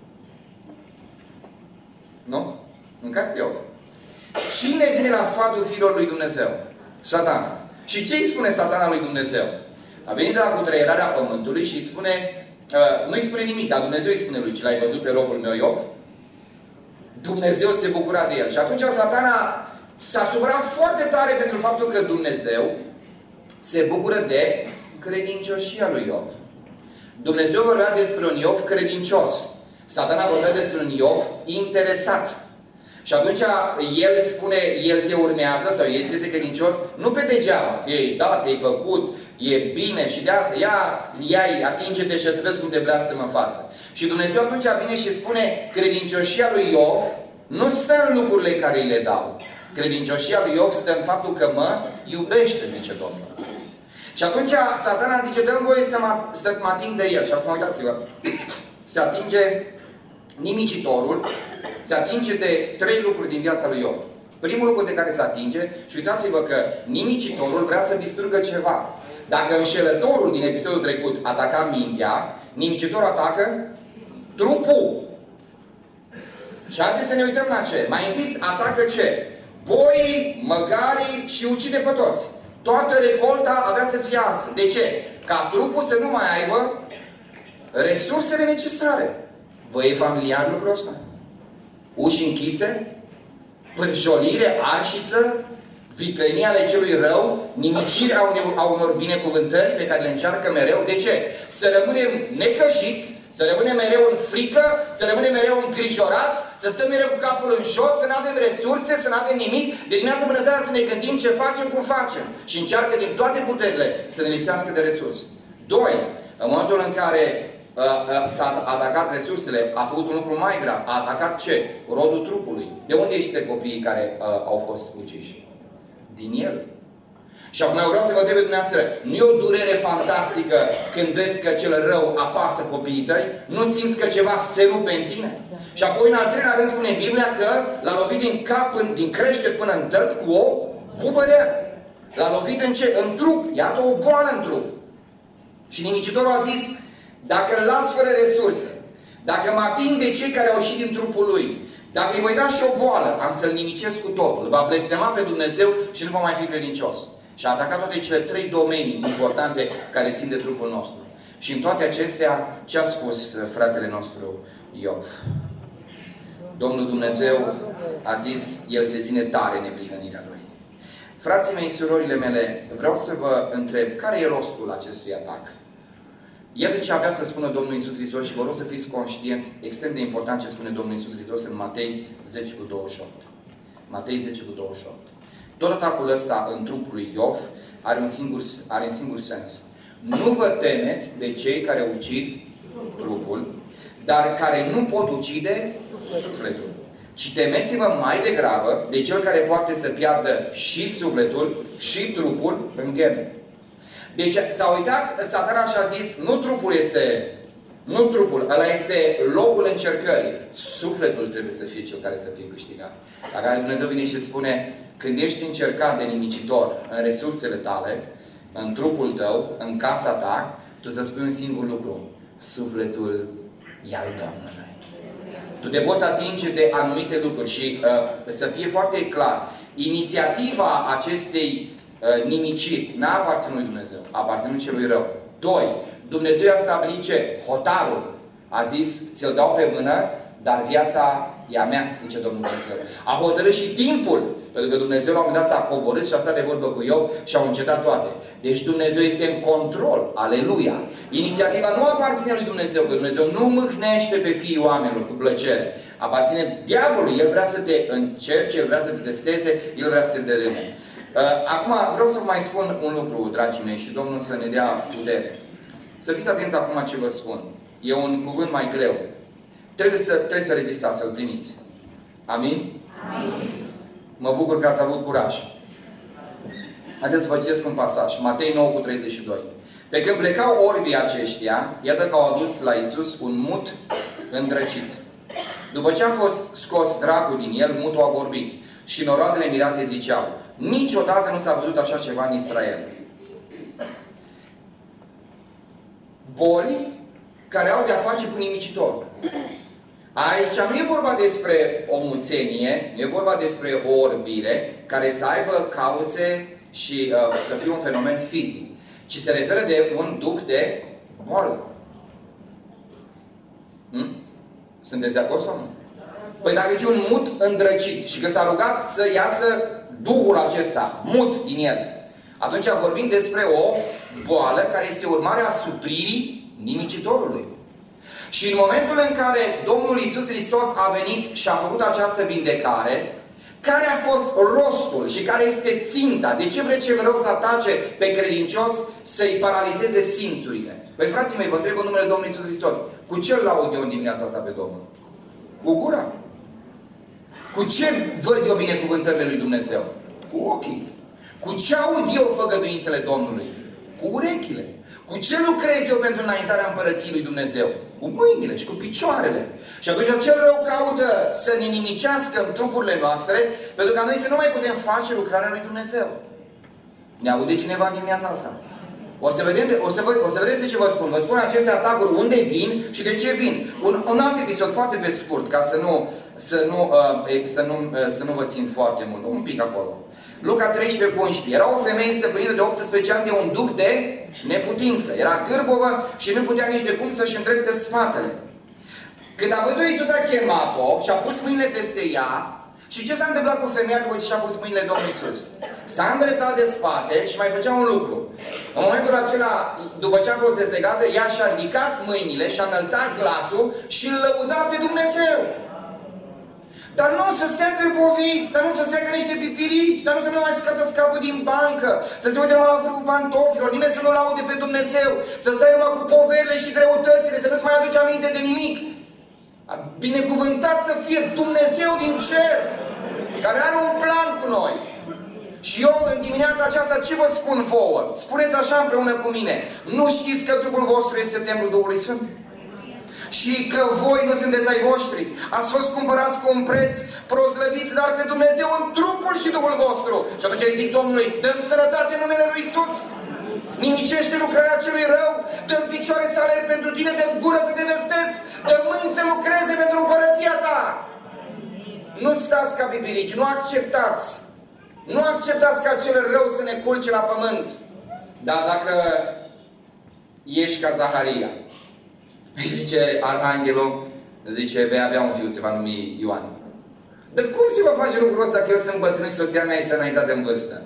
Nu? În cartea Iov. Cine vine la sfatul fiilor lui Dumnezeu? Satana. Și ce îi spune Satana lui Dumnezeu? A venit de la cutreierarea pământului și îi spune, nu îi spune nimic, dar Dumnezeu îi spune lui: ce l-ai văzut pe robul meu Iov? Dumnezeu se bucura de el. Și atunci Satana s-a supărat foarte tare pentru faptul că Dumnezeu se bucură de credincioșia lui Iov. Dumnezeu vorbea despre un Iov credincios. Satana vorbea despre un Iov interesat. Și atunci el spune, el te urmează sau el ți este credincios, nu pe degeaba. Ei, da, te-ai făcut, e bine și de asta, ia-i, atinge-te și să vezi cum te blastămă în față. Și Dumnezeu atunci vine și spune: credincioșia lui Iov nu stă în lucrurile care îi le dau. Credincioșia lui Iov stă în faptul că mă iubește, zice Domnul. Și atunci Satana zice: dă-mi voie să mă ating de el. Și acum uitați-vă, se atinge nimicitorul, se atinge de 3 lucruri din viața lui Iov. Primul lucru de care se atinge, și uitați-vă că nimicitorul vrea să distrugă ceva. Dacă înșelătorul din episodul trecut ataca mintea, nimicitorul atacă trupul. Și haideți să ne uităm la ce. Mai întâi atacă ce? Boii, măgarii și ucide pe toți. Toată recolta avea să fie arsă. De ce? Ca trupul să nu mai aibă resursele necesare. Vă e familiar lucrul ăsta? Uși închise, pârjolire, arșiță, viclenia ale celui rău, nimicirea a unor binecuvântări pe care le încearcă mereu. De ce? Să rămânem necășiți, să rămânem mereu în frică, să rămânem mereu îngrijorați, să stăm mereu cu capul în jos, să nu avem resurse, să nu avem nimic, de dimineață până seara să ne gândim ce facem, cum facem. Și încearcă din toate puterile să ne lipsească de resurse. 2. În momentul în care s-a atacat resursele, a făcut un lucru mai grav. A atacat ce? Rodul trupului. De unde ești copiii care au fost uciși? Din el. Și acum eu vreau să vă întreb dumneavoastră, nu e o durere fantastică când vezi că cel rău apasă copiii tăi? Nu simți că ceva se rupe în tine? Și apoi în al treilea rând spune Biblia că l-a lovit din cap, din creștet până în tăt cu o bubărea. L-a lovit în ce? În trup. Iată o boală în trup. Și nimicitorul a zis: dacă îl las fără resurse, dacă mă ating de cei care au ieșit din trupul lui, dacă îi voi da și o boală, am să-l nimicesc cu totul. Îl va blestema pe Dumnezeu și nu va mai fi credincios. Și a atacat toate cele 3 domenii importante care țin de trupul nostru. Și în toate acestea, ce a spus fratele nostru Iov? Domnul Dumnezeu a zis: el se ține tare neprihănirea lui. Frații mei, surorile mele, vreau să vă întreb, care e rostul acestui atac? Iată ce avea să spună Domnul Iisus Hristos și vă rog să fiți conștienți, extrem de important ce spune Domnul Iisus Hristos în Matei 10:28. Matei 10:28. Tot atacul ăsta în trupul lui Iov are un singur sens. Nu vă temeți de cei care ucid trupul, dar care nu pot ucide sufletul. Ci temeți-vă mai degrabă de cel care poate să piardă și sufletul și trupul în ghem. Deci s-a uitat Satana și a zis: nu trupul, ăla este locul încercării. Sufletul trebuie să fie cel care să fie câștigat. La care Dumnezeu vine și spune: când ești încercat de nimicitor în resursele tale, în trupul tău, în casa ta, tu să spui un singur lucru: sufletul e al Domnului. Tu te poți atinge de anumite lucruri și să fie foarte clar, inițiativa acestei nimiciri n-a aparținut lui Dumnezeu, a aparținut celui rău. 2. Dumnezeu a stabilit ce? Hotarul. A zis: ți-l dau pe mână, dar viața e a mea, zice Domnul Dumnezeu. A hotărât și timpul, pentru că Dumnezeu la un moment dat s-a coborât și a stat de vorbă cu Iov și au încetat toate. Deci Dumnezeu este în control. Aleluia! Inițiativa nu aparține lui Dumnezeu, că Dumnezeu nu mâhnește pe fiii oamenilor cu plăcere. Aparține diavolului. El vrea să te încerce, el vrea să te testeze, el vrea să te dărâme. Acum vreau să vă mai spun un lucru, dragii mei, și Domnul să ne dea putere. Să fiți atenți acum ce vă spun. E un cuvânt mai greu. Trebuie să rezistați, să-l primiți. Amin? Amin. Mă bucur că ați avut curaj. Haideți să vă citesc un pasaj. Matei 9:32. Pe când plecau orbii aceștia, iată că au adus la Iisus un mut îndrăcit. După ce a fost scos dracul din el, mutul a vorbit. Și noroadele mirate ziceau: niciodată nu s-a văzut așa ceva în Israel. Boli care au de-a face cu nimicitorul. Aici nu e vorba despre o muțenie, nu e vorba despre o orbire care să aibă cauze și să fie un fenomen fizic, ci se referă de un duh de boală. Sunteți de acord sau nu? Păi dacă e un mut îndrăcit și că s-a rugat să iasă duhul acesta, mut din el, atunci vorbim despre o boală care este urmarea supririi nimicitorului. Și în momentul în care Domnul Iisus Hristos a venit și a făcut această vindecare, care a fost rostul și care este ținta? De ce vrea cel rău să atace pe credincios, să-i paralizeze simțurile? Păi frații mei, vă întreb în numele Domnului Iisus Hristos, cu ce îl laud eu în dimineața asta pe Domnul? Cu gura. Cu ce văd eu binecuvântările lui Dumnezeu? Cu ochii. Cu ce aud eu făgăduințele Domnului? Cu urechile. Cu ce lucrez eu pentru înaintarea împărăției lui Dumnezeu? Cu mâinile și cu picioarele. Și atunci cel rău caută să ne nimicească în trupurile noastre, pentru ca noi să nu mai putem face lucrarea lui Dumnezeu. Ne aude cineva în dimineața asta? O să vedeți de ce vă spun. Vă spun aceste atacuri unde vin și de ce vin. Un alt episod foarte pe scurt, ca să nu vă țin foarte mult. Un pic acolo. Luca 13:11. Era o femeie stăpânită de 18 ani de un duh de neputință. Era gârbovă și nu putea nici de cum să-și îndrepte spatele. Când a văzut Iisus, a chemat-o și a pus mâinile peste ea. Și ce s-a întâmplat cu femeia după ce și-a pus mâinile Domnului Iisus? S-a îndreptat de spate și mai făcea un lucru. În momentul acela, după ce a fost dezlegată, ea și-a ridicat mâinile, și-a înălțat glasul și îl lăuda pe Dumnezeu. Dar nu să stea gârboviți, dar nu să stea ca niște pipirici, dar nu să nu mai scoată scapul din bancă, să se uite la grupul pantofilor, nimeni să nu laude pe Dumnezeu, să stai numai cu poverile și greutățile, să nu-ți mai aduci aminte de nimic. Binecuvântat să fie Dumnezeu din cer, care are un plan cu noi. Și eu în dimineața aceasta ce vă spun vouă? Spuneți așa împreună cu mine: nu știți că trupul vostru este templul Duhului Sfânt? Și că voi nu sunteți ai voștri, ați fost cumpărați cu un preț, proslăviți dar pe Dumnezeu în trupul și Duhul vostru. Și atunci îi zic Domnului: dă-mi sănătate în numele lui Iisus, nimicește lucrarea celui rău, dă-mi picioare să alerg pentru tine, dă-mi gură să te vestesc, dă-mi mâini să lucreze pentru împărăția ta. Nu stați ca pipirici, nu acceptați. Nu acceptați ca cel rău să ne culce la pământ. Dar dacă ești ca Zaharia, zice Arhanghelul, zice, vei avea un fiu, se va numi Ioan. Dar cum se va face lucrul ăsta că eu sunt bătrân și soția mea este înaintată în vârstă?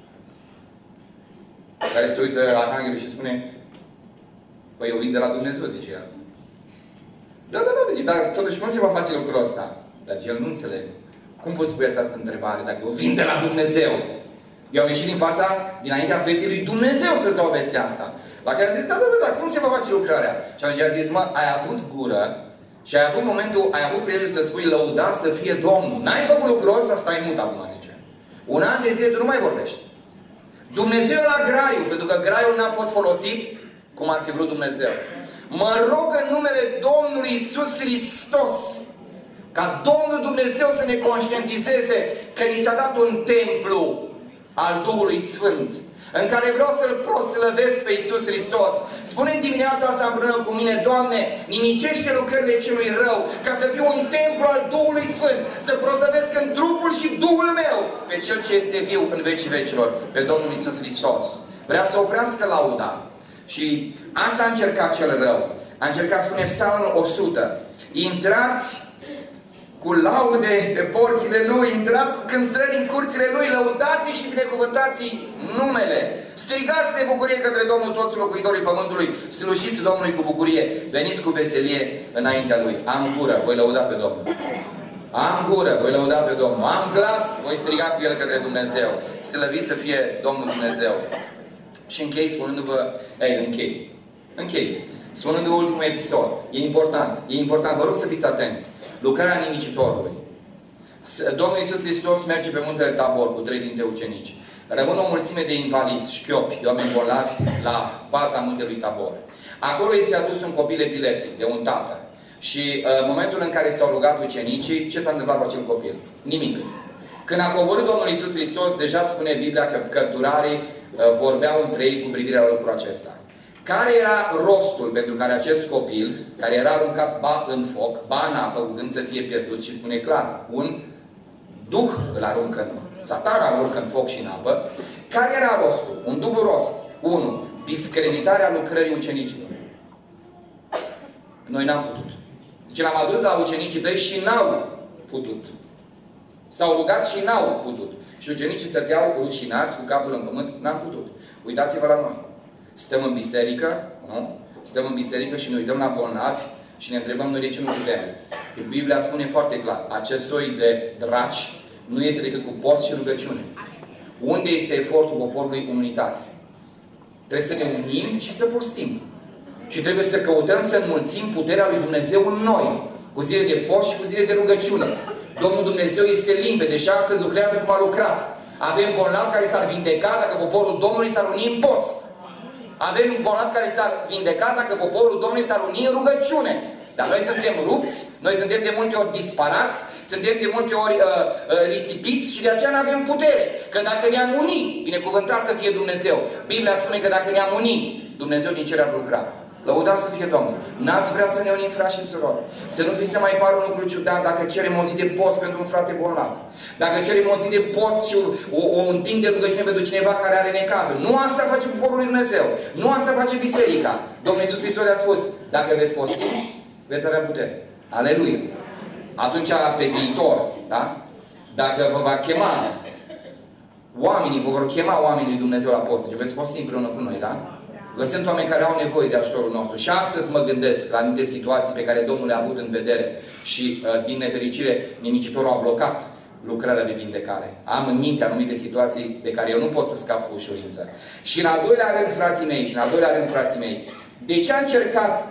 Care se uită Arhanghelul și spune: păi eu vin de la Dumnezeu, zice el. Da, zice, dar totuși cum se va face lucrul ăsta? Dar el nu înțelege. Cum poți spune această întrebare dacă eu vin de la Dumnezeu? Eu am ieșit din fața, dinaintea feței lui Dumnezeu să-ți dau vestea asta. La care a zis, da, cum se va face lucrarea? Și atunci a zis, mă, ai avut gură și ai avut momentul, ai avut prieteniul să spui lăudat să fie Domnul. N-ai făcut lucrul ăsta, stai mut acum, zice. Un an de zile tu nu mai vorbești. Dumnezeu la graiul, pentru că graiul n-a fost folosit cum ar fi vrut Dumnezeu. Mă rog în numele Domnului Iisus Hristos ca Domnul Dumnezeu să ne conștientizeze că ni s-a dat un templu al Duhului Sfânt, în care vreau să-L proslăvesc pe Iisus Hristos. Spune în dimineața asta împreună cu mine: Doamne, nimicește lucrările celui rău, ca să fiu un templu al Duhului Sfânt, să proslăvesc în trupul și Duhul meu pe Cel ce este viu în vecii vecilor, pe Domnul Iisus Hristos. Vrea să oprească lauda. Și asta a încercat cel rău. A încercat, spune Psalmul 100, intrați cu laude pe porțile Lui, intrați cu cântări în curțile Lui, lăudați și binecuvântați numele. Strigați de bucurie către Domnul toți locuitorii pământului, slujiți Domnului cu bucurie, veniți cu veselie înaintea Lui. Am gură, voi lăuda pe Domnul. Am gură, voi lăuda pe Domnul. Am glas, voi striga cu El către Dumnezeu. Slăviți să fie Domnul Dumnezeu. Și închei spunându-vă, închei, spunându-vă ultimul episod. E important, vă rog să fiți atenți. Lucrarea nimicitorului Domnul Iisus Hristos merge pe muntele Tabor cu 3 dintre ucenici. Rămân o mulțime de invalizi, șchiopi, de oameni bolnavi la baza muntelui Tabor. Acolo este adus un copil epileptic de un tată. Și în momentul în care s-au rugat ucenicii, ce s-a întâmplat cu acel copil? Nimic. Când a coborât Domnul Iisus Hristos, deja spune Biblia că cărturarii vorbeau între ei cu privire la lucrul acesta. Care era rostul pentru care acest copil, care era aruncat ba în foc, ba în apă, cu gând să fie pierdut, și spune clar, un duh îl aruncă în, Satan îl aruncă în foc și în apă, care era rostul? Un dublu rost. 1. Discreditarea lucrării ucenicilor. Noi n-am putut. Deci l-am adus la ucenicii tăi și n-au putut. S-au rugat și n-au putut. Și ucenicii stăteau rușinați cu capul în pământ, n-am putut. Uitați-vă la noi. Stăm în biserică, nu? Stăm în biserică și ne uităm la bolnavi și ne întrebăm noi de ce nu putem. Biblia spune foarte clar, acest soi de draci nu este decât cu post și rugăciune. Unde este efortul poporului în unitate? Trebuie să ne unim și să postim. Și trebuie să căutăm să înmulțim puterea lui Dumnezeu în noi, cu zile de post și cu zile de rugăciune. Domnul Dumnezeu este limpede și astăzi lucrează cum a lucrat. Avem bolnavi care s-ar vindeca dacă poporul Domnului s-ar uni în post. Avem bolnavi care s-ar vindeca dacă poporul Domnului s-ar uni în rugăciune. Dar noi suntem rupți, noi suntem de multe ori disparați, suntem de multe ori risipiți și de aceea nu avem putere. Că dacă ne-am unit, binecuvântat să fie Dumnezeu. Biblia spune că dacă ne-am unit, Dumnezeu din cer ar lucra. Lăudați să fie Domnul. N-ați vrea să ne unim, frați și surori. Să nu vi se mai pară un lucru ciudat dacă cerem o zi de post pentru un frate bolnav. Dacă cerem o zi de post și un timp de rugăciune pentru cineva care are necazuri. Nu asta face poporul lui Dumnezeu. Nu asta face biserica. Domnul Iisus Hristos a spus, dacă veți posti, veți avea putere. Aleluia. Atunci, pe viitor, da? Dacă vă va chema oamenii, vă vor chema oamenii lui Dumnezeu la post. Deci veți posti împreună cu noi, da? Sunt oameni care au nevoie de ajutorul nostru. Și astăzi mă gândesc la anumite situații pe care Domnul le-a avut în vedere și, din nefericire, nimicitorul a blocat lucrarea de vindecare. Am în minte anumite situații de care eu nu pot să scap cu ușurință. Și în al doilea rând, frații mei, de ce a încercat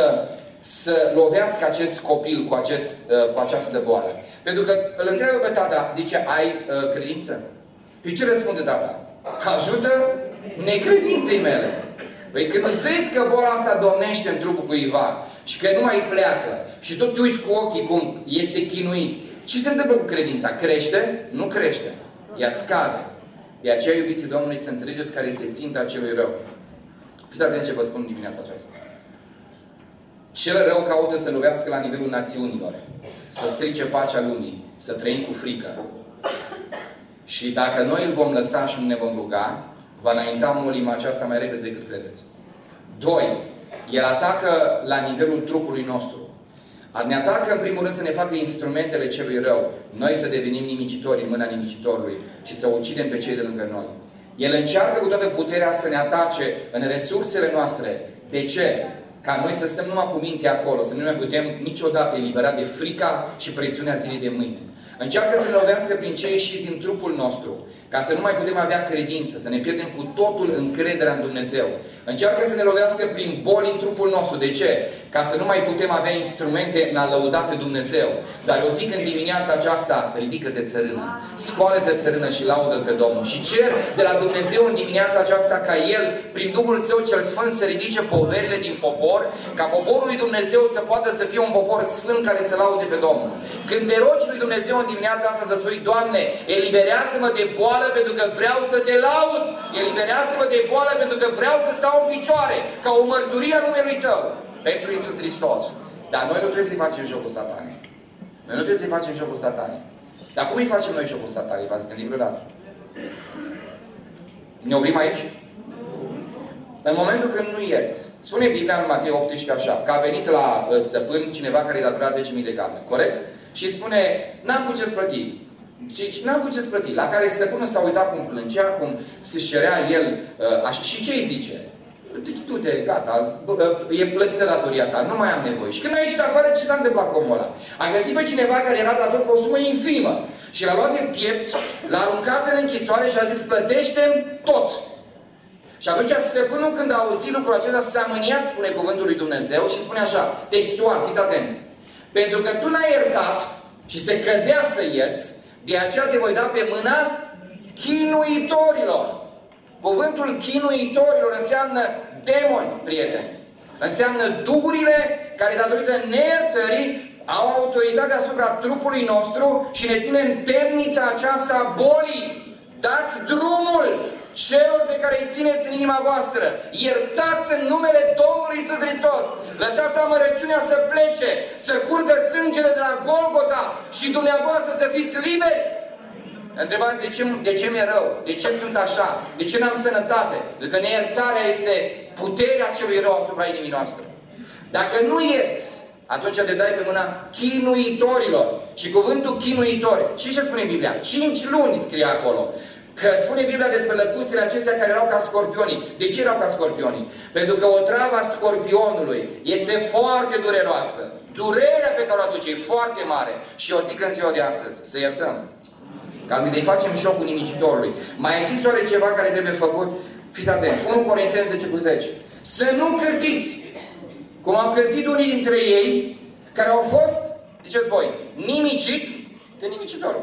să lovească acest copil cu această boală? Pentru că îl întreabă pe tata, zice, ai credință? Și ce răspunde tata? Ajută necredinței mele. Păi când vezi că boala asta domnește în trupul cuiva și că nu mai pleacă și tot te uiți cu ochii cum este chinuit, ce se întâmplă cu credința? Crește? Nu crește. Ea scade. De aceea, iubiții Domnului, să înțelegeți care este ținta celui rău. Fiți atenți ce vă spun dimineața aceasta. Cel rău caută să lovească la nivelul națiunilor, să strice pacea lumii, să trăim cu frică. Și dacă noi îl vom lăsa și nu ne vom ruga, va înainta mulima aceasta mai repede decât credeți. 2. El atacă la nivelul trupului nostru. Ne atacă, în primul rând, să ne facă instrumentele celui rău. Noi să devenim nimicitori în mâna nimicitorului și să ucidem pe cei de lângă noi. El încearcă cu toată puterea să ne atace în resursele noastre. De ce? Ca noi să stăm numai cu mintea acolo, să nu ne putem niciodată elibera de frica și presiunea zilei de mâine. Încearcă să ne lovească prin ce ieșiți din trupul nostru, ca să nu mai putem avea credință, să ne pierdem cu totul încrederea în Dumnezeu. Încearcă să ne lovească prin boli în trupul nostru. De ce? Ca să nu mai putem avea instrumente în a lăuda pe Dumnezeu. Dar eu zic în dimineața aceasta, ridică-te țărână, scoală-te țărână și laudă-L pe Domnul. Și cer de la Dumnezeu în dimineața aceasta ca El, prin Duhul Său cel Sfânt, să ridice poverile din popor, ca poporul lui Dumnezeu să poată să fie un popor sfânt care să laude pe Domnul. Când te rogi lui Dumnezeu în dimineața asta să spui, Doamne, eliberează-mă de boală pentru că vreau să te laud. Eliberează-mă de boală pentru că vreau să stau în picioare, ca o mărturie a numelui Tău. Pentru Iisus Hristos. Dar noi nu trebuie să-i facem jocul satanei. Noi nu trebuie să-i facem jocul satanei. Dar cum îi facem noi jocul satanei? V-ați gândit vreodată? Ne oprim aici? În momentul când nu ierți. Spune Biblia în Matei 18 așa, că a venit la stăpân cineva care îi datora 10.000 de carne. Corect? Și îi spune, n-am cu ce-ți plăti. Și n-am cu ce-ți plăti. La care stăpânul s-a uitat cum plângea, cum se cerea el. Și ce îi zice? Du-te, gata, e plătită datoria ta, nu mai am nevoie. Și când a ieșit afară, ce s-a întâmplat cu omul ăla? A găsit pe cineva care era dator cu o sumă infimă. Și l-a luat de piept, l-a aruncat în închisoare și a zis, plătește-mi tot. Și atunci stăpânul, când a auzit lucrul acesta, s-a mâniat, spune cuvântul lui Dumnezeu, și spune așa, textual, fiți atenți. Pentru că tu n-ai iertat, și se cădea să ierți, de aceea te voi da pe mâna chinuitorilor. Cuvântul chinuitorilor înseamnă demoni, prieteni. Înseamnă duhurile care, datorită neiertării, au autoritate asupra trupului nostru și ne ține în temnița aceasta a bolii. Dați drumul celor pe care îi țineți în inima voastră. Iertați în numele Domnului Iisus Hristos. Lăsați amărăciunea să plece, să curgă sângele de la Golgota și dumneavoastră să fiți liberi. Întrebați de ce mi-e rău? De ce sunt așa? De ce n-am sănătate? Pentru că neiertarea este puterea celui rău asupra inimii noastre. Dacă nu ierți, atunci te dai pe mâna chinuitorilor. Și cuvântul chinuitori, și ce spune Biblia? 5 luni scrie acolo. Că spune Biblia despre lăcustele acestea care erau ca scorpionii. De ce erau ca scorpionii? Pentru că otrava scorpionului este foarte dureroasă. Durerea pe care o aduce e foarte mare. Și o zic în ziua de astăzi, să iertăm. Ca de-i facem șocul nimicitorului. Mai există oare ceva care trebuie făcut? Fiți atenți. 1 Corinteni 10:10. Să nu cârtiți. Cum au cârtit unii dintre ei, care au fost, ziceți voi, nimiciți de nimicitorul.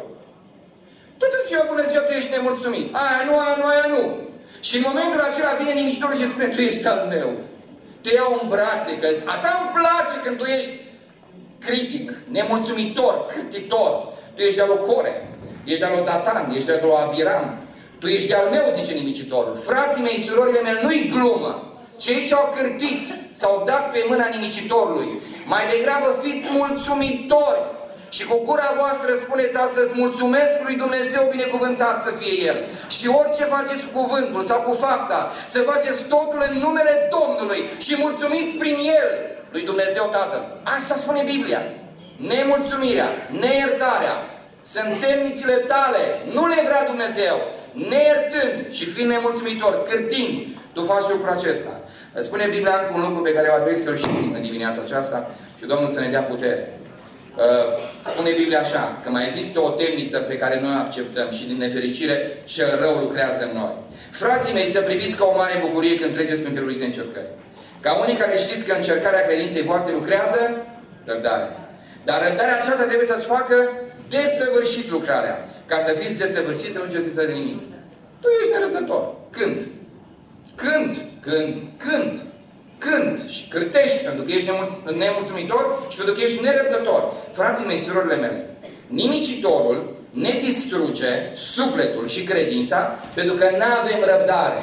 Tot îți fie o bună ziua, tu ești nemulțumit. Aia nu, aia nu, aia nu. Și în momentul acela vine nimicitorul și spune, tu ești al meu. Te iau în brațe, că a ta îmi place când tu ești critic, nemulțumitor, cârtitor. Tu ești de-al lui Core, ești de-al lui Datan, ești de-al lui Abiram. Tu ești de-al meu, zice nimicitorul. Frații mei, surorile mele, nu-i glumă. Cei ce au cârtit s-au dat pe mâna nimicitorului. Mai degrabă fiți mulțumitori. Și cu gura voastră spuneți astăzi, mulțumesc lui Dumnezeu, binecuvântat să fie El. Și orice faceți cu cuvântul sau cu fapta, să faceți totul în numele Domnului și mulțumiți prin El lui Dumnezeu Tatăl. Asta spune Biblia. Nemulțumirea, neiertarea sunt temnițile tale. Nu le vrea Dumnezeu. Neiertând și fiind nemulțumitor, cârtind, tu faci lucrul acesta. Spune Biblia încă un lucru pe care va trebui să-l știm în dimineața aceasta și Domnul să ne dea putere. Spune Biblia așa, că mai există o temniță pe care noi o acceptăm și din nefericire cel rău lucrează în noi. Frații mei, să priviți ca o mare bucurie când treceți prin felurite încercări. Ca unii care știți că încercarea credinței voastre lucrează răbdare. Dar răbdarea aceasta trebuie să-ți facă desăvârșit lucrarea. Ca să fiți desăvârșiți, să nu ce simți de nimic. Tu ești nerăbdător. Când? Când? Când? Când? Când? Și cârtești pentru că ești nemulțumitor și pentru că ești nerăbdător. Frații mei, surorile mele, nimicitorul ne distruge sufletul și credința pentru că nu avem răbdare.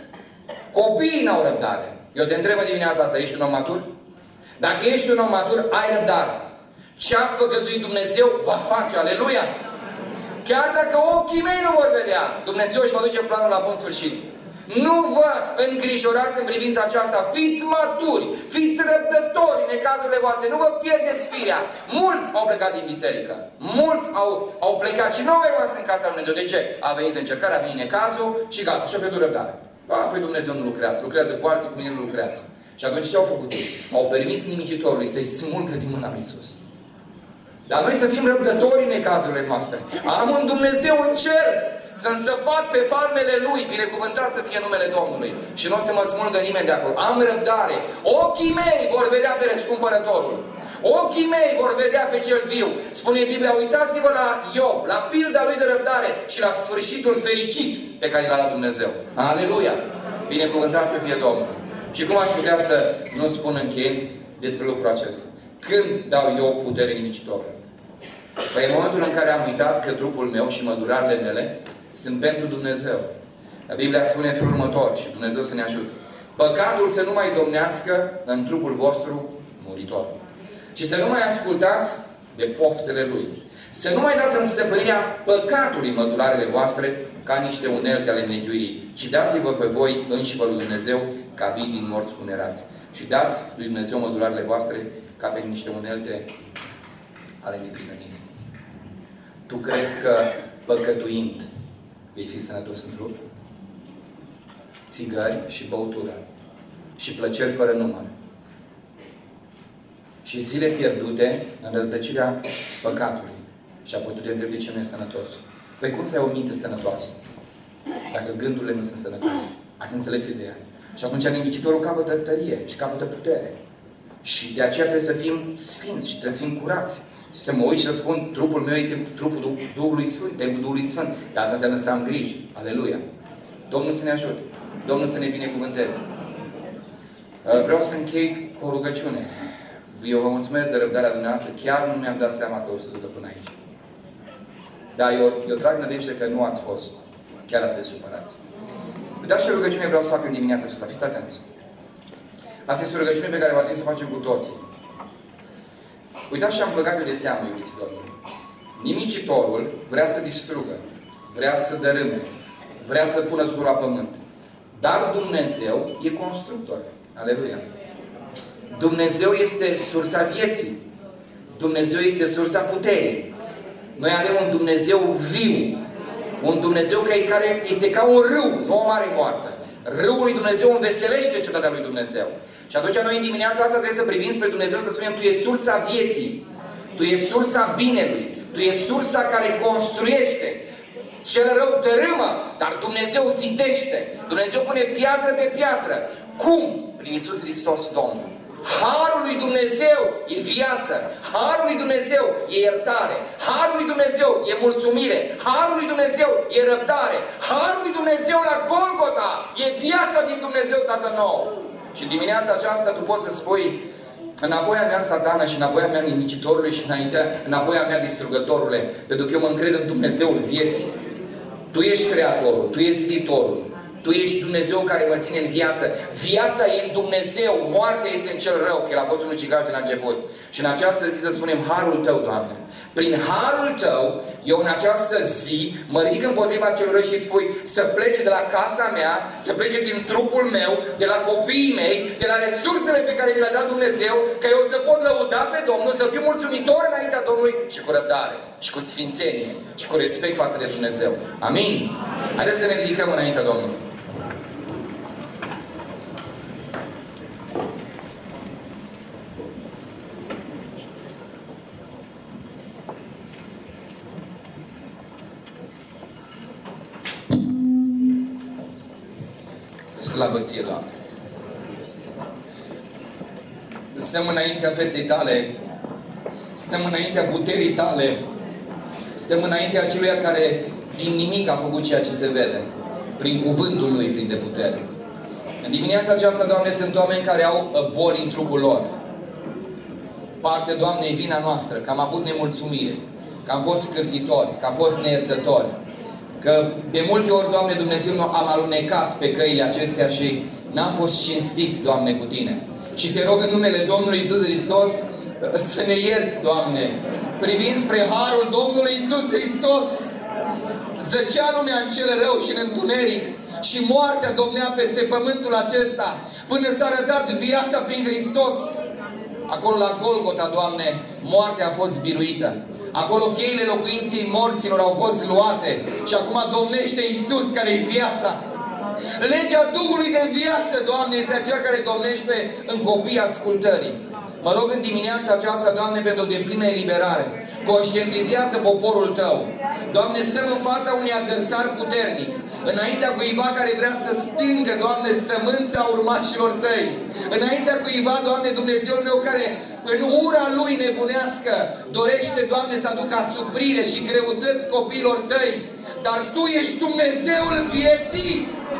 Copiii n-au răbdare. Eu te întreb în dimineața asta, ești un om matur? Dacă ești un om matur, ai răbdare. Ce a făgăduit Dumnezeu va face, aleluia! Chiar dacă ochii mei nu vor vedea, Dumnezeu își va duce planul la bun sfârșit. Nu vă îngrijorați în privința aceasta. Fiți maturi, fiți răbdători în necazurile voastre. Nu vă pierdeți firea. Mulți au plecat din biserică. Mulți au plecat și nu au mai rămas în casa lui Dumnezeu. De ce? A venit încercarea, a venit necazul și gata. Și-a pierdut răbdare. Păi Dumnezeu nu lucrează. Lucrează cu alții, cu mine nu lucrează. Și atunci ce au făcut ei? Au permis nimicitorului să-i smulgă din mâna lui Iisus. Dar noi să fim răbdători în necazurile noastre. Am un Dumnezeu în cer. Să-mi săpat pe palmele Lui, binecuvântat să fie numele Domnului. Și nu o să mă smulgă nimeni de acolo. Am răbdare. Ochii mei vor vedea pe răscumpărătorul. Ochii mei vor vedea pe cel viu. Spune Biblia, uitați-vă la Iov, la pilda lui de răbdare și la sfârșitul fericit pe care l-a dat Dumnezeu. Aleluia! Binecuvântat să fie Domnul. Și cum aș putea să nu spun încheind despre lucrul acesta? Când dau eu putere nimicitorului? Păi în momentul în care am uitat că trupul meu și mădurarele mele sunt pentru Dumnezeu. Biblia spune în felul următor și Dumnezeu să ne ajute. Păcatul să nu mai domnească în trupul vostru muritor. Și să nu mai ascultați de poftele lui. Să nu mai dați în stăpânirea păcatului mădurarele voastre ca niște unelte ale negiuirii, ci dați-vă pe voi înși pe lui Dumnezeu ca vii din morți cunerați. Și dați lui Dumnezeu mădurarele voastre ca pe niște unelte ale neprihănirii. Tu crezi că păcătuind vei fi sănătos în trup? Țigări și băutură. Și plăceri fără număr. Și zile pierdute în rădăcirea păcatului. Și apoi tu te întrebi de ce nu e sănătos. Păi cum să ai o minte sănătoasă? Dacă gândurile nu sunt sănătoase. Ați înțeles ideea? Și atunci nimicitorul capătă tărie și capătă putere. Și de aceea trebuie să fim sfinți și trebuie să fim curați. Să mă uit și să spun, trupul meu e trupul Duhului Sfânt, templul Duhului Sfânt. Dar asta înseamnă să am grijă. Aleluia! Domnul să ne ajute. Domnul să ne binecuvânteze. Vreau să închei cu o rugăciune. Eu vă mulțumesc de răbdarea dumneavoastră. Chiar nu mi-am dat seama că o să ducă până aici. Dar eu trag nădejde că nu ați fost chiar atât de supărați. Uitați ce rugăciune vreau să fac în dimineața aceasta. Fiți atenți. Asta este o rugăciune pe care va trebui să o facem cu toții. Uitați ce am băgat eu de seamă, iubiții Domnului. Nimicitorul vrea să distrugă, vrea să dărâme, vrea să pună totul la pământ. Dar Dumnezeu e constructor. Aleluia! Dumnezeu este sursa vieții. Dumnezeu este sursa puterii. Noi avem un Dumnezeu viu. Un Dumnezeu care este ca un râu, nu o mare moartă. Râul lui Dumnezeu înveselește cetatea lui Dumnezeu. Și atunci noi în dimineața asta trebuie să privim spre Dumnezeu, să spunem, Tu ești sursa vieții. Tu ești sursa binelui. Tu ești sursa care construiește. Cel rău tărâmă, dar Dumnezeu zidește. Dumnezeu pune piatră pe piatră. Cum? Prin Iisus Hristos Domnul. Harul lui Dumnezeu e viață. Harul lui Dumnezeu e iertare. Harul lui Dumnezeu e mulțumire. Harul lui Dumnezeu e răbdare. Harul lui Dumnezeu la Golgota e viața din Dumnezeu Tatăl nou. Și în dimineața aceasta tu poți să spui: înapoi a mea, Satana, și înapoi a mea, nimicitorului, și înapoi a mea, distrugătorule, pentru că eu mă încred în Dumnezeul vieții. Tu ești Creatorul, Tu ești Ziditorul. Tu ești Dumnezeu care mă ține în viață. Viața e în Dumnezeu. Moartea este în cel rău. Că El a fost un ucigaș de la început. Și în această zi să spunem: Harul Tău, Doamne. Prin Harul Tău, eu în această zi mă ridic împotriva celor răi și spui să plece de la casa mea, să plece din trupul meu, de la copiii mei, de la resursele pe care mi le-a dat Dumnezeu, că eu să pot lăuda pe Domnul, să fiu mulțumitor înaintea Domnului și cu răbdare, și cu sfințenie, și cu respect față de Dumnezeu. Amin? Haideți să ne ridicăm înaintea Domnului. Slavă Ție, Doamne! Stăm înaintea feței Tale, stăm înaintea puterii Tale, stăm înaintea Aceluia care din nimic a făcut ceea ce se vede, prin cuvântul Lui, plin de putere. În dimineața aceasta, Doamne, sunt oameni care au boli în trupul lor. Parte, Doamne, e vina noastră, că am avut nemulțumire, că am fost scârtitori, că am fost neiertători, că de multe ori, Doamne Dumnezeu, am alunecat pe căile acestea și n-am fost cinstiți, Doamne, cu Tine. Și Te rog în numele Domnului Iisus Hristos să ne ierți, Doamne, privind spre Harul Domnului Iisus Hristos. Zăcea lumea în cel rău și în întuneric și moartea domnea peste pământul acesta până s-a arătat viața prin Hristos. Acolo la Golgota, Doamne, moartea a fost biruită. Acolo cheile locuinței morților au fost luate și acum domnește Iisus, care e viața. Legea Duhului de viață, Doamne, este aceea care domnește în copiii ascultării. Mă rog în dimineața aceasta, Doamne, pentru o deplină eliberare. Conștientizează poporul Tău. Doamne, stăm în fața unui adversar puternic, înaintea cuiva care vrea să stingă, Doamne, sămânța urmașilor Tăi. Înaintea cuiva, Doamne, Dumnezeul meu, care în ura lui nebunească dorește, Doamne, să aducă asuprire și greutăți copiilor Tăi. Dar Tu ești Dumnezeul vieții.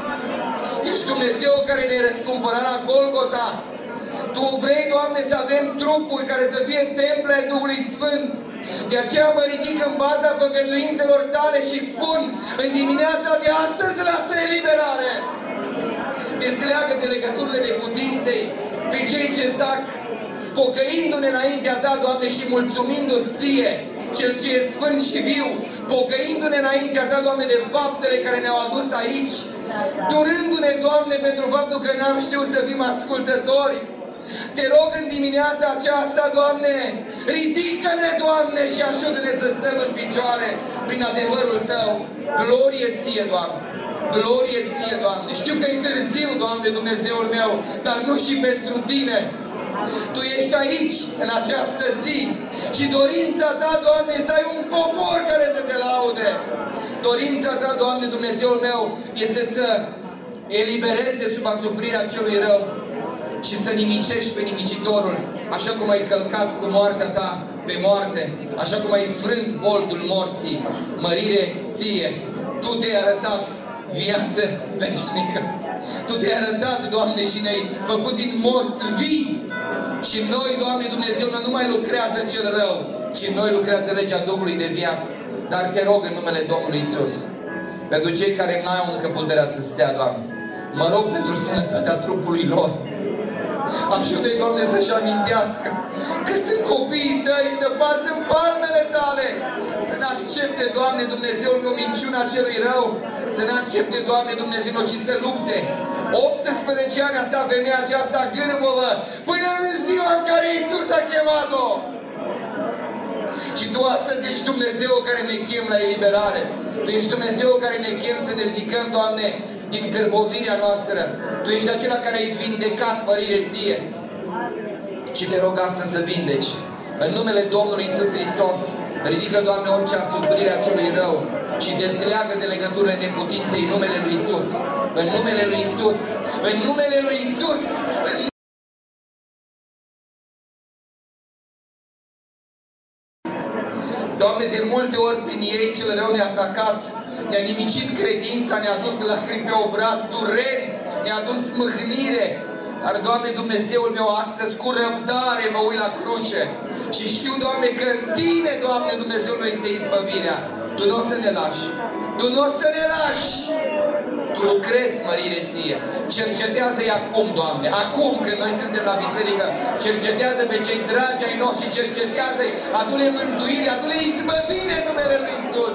Ești Dumnezeu care ne răscumpăra la Golgota. Tu vrei, Doamne, să avem trupuri care să fie temple ai Duhului Sfânt. De aceea mă ridic în baza făgăduințelor Tale și spun: în dimineața de astăzi lasă eliberare. Desleagă de legăturile neputinței pe cei ce zac, pocăindu-ne înaintea Ta, Doamne, și mulțumindu-ți Ție, Cel ce e sfânt și viu, pocăindu-ne înaintea Ta, Doamne, de faptele care ne-au adus aici, durându-ne, Doamne, pentru faptul că n-am știut să fim ascultători. Te rog în dimineața aceasta, Doamne, ridică-ne, Doamne, și ajută-ne să stăm în picioare prin adevărul Tău. Glorie Ție, Doamne! Glorie Ție, Doamne! Știu că e târziu, Doamne, Dumnezeul meu, dar nu și pentru Tine. Tu ești aici, în această zi, și dorința Ta, Doamne, să ai un popor care să Te laude. Dorința Ta, Doamne, Dumnezeul meu, este să eliberezi de sub asuprirea celui rău și să nimicești pe nimicitorul, așa cum ai călcat cu moartea Ta pe moarte, așa cum ai frânt boldul morții. Mărire ție! Tu te-ai arătat viață veșnică. Tu te-ai arătat, Doamne, și ne-ai făcut din morți vii. Și noi, Doamne Dumnezeu, nu mai lucrează cel rău, ci noi lucrează legea Duhului de viață. Dar te rog în numele Domnului Iisus, pentru cei care n-au încă puterea să stea, Doamne, mă rog pentru sănătatea trupului lor. Ajută-i, Doamne, să-și amintească că sunt copiii Tăi, să bați în palmele Tale. Să ne accepte, Doamne Dumnezeul meu, minciuna celui rău. Să ne accepte, Doamne Dumnezeu, ci să lupte. 18 ani a stat femeia aceasta gârbovă până în ziua în care Iisus a chemat-o. Și Tu astăzi ești Dumnezeu care ne chem la eliberare. Tu ești Dumnezeu care ne chem să ne ridicăm, Doamne, din gârbovirea noastră. Tu ești acela care ai vindecat, mărire ție. Și te rog astăzi să vindeci. În numele Domnului Iisus Hristos, ridică, Doamne, orice asuprire a celui rău și desleagă de legătură neputinței în numele lui Iisus. În numele lui Iisus. În numele lui Iisus. Doamne, de multe ori prin ei cel rău ne-a atacat, ne-a nimicit credința, ne-a dus lacrimi pe obraz, dureri, ne-a dus mâhnire. Dar, Doamne Dumnezeul meu, astăzi cu răbdare mă uit la cruce și știu, Doamne, că în Tine, Doamne Dumnezeul meu, este izbăvirea. Tu nu o să ne lași. Tu nu o să ne lași. Tu lucrezi, mărire ție. Cercetează-i acum, Doamne. Acum, când noi suntem la biserică, cercetează pe cei dragi ai noștri, cercetează-i, adu-le mântuire, adu-le izbăvire în numele lui Iisus.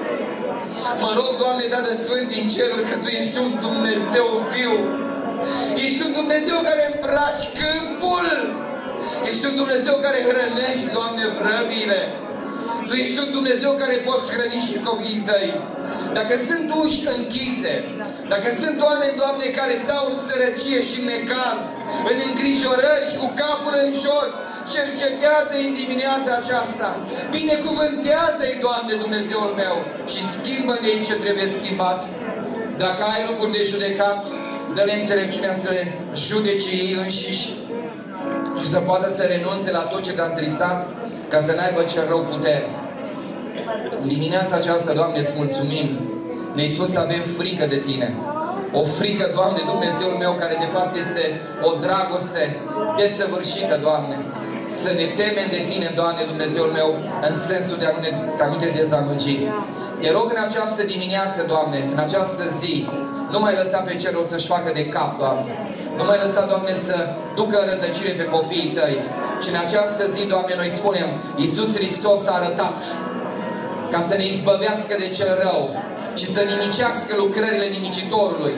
Mă rog, Doamne, Tată Sfânt din ceruri, că Tu ești un Dumnezeu viu. Ești un Dumnezeu care îmbraci câmpul. Ești un Dumnezeu care hrănești, Doamne, vrăbile. Tu ești un Dumnezeu care poți hrăni și copiii Tăi. Dacă sunt uși închise, dacă sunt oameni, Doamne, care stau în sărăcie și în necaz, în îngrijorări și cu capul în jos, cercetează-i în dimineața aceasta. Binecuvântează-i, Doamne Dumnezeul meu, și schimbă-ne ce trebuie schimbat. Dacă ai lucruri de judecat, dă-le înțelepciunea să judece ei înșiși și să poată să renunțe la tot ce te-a întristat, ca să n-aibă cel rău putere. În dimineața aceasta, Doamne, îți mulțumim. Ne-ai spus să avem frică de Tine. O frică, Doamne, Dumnezeul meu, care de fapt este o dragoste desăvârșită, Doamne. Să ne temem de Tine, Doamne, Dumnezeul meu, în sensul de a nu te dezamăgi. Te rog în această dimineață, Doamne, în această zi, nu mai lăsa pe cerul să-și facă de cap, Doamne. Nu mai lăsa, Doamne, să ducă rătăcire pe copiii Tăi. Și în această zi, Doamne, noi spunem, Iisus Hristos a arătat ca să ne izbăvească de cel rău și să nimicească lucrările nimicitorului,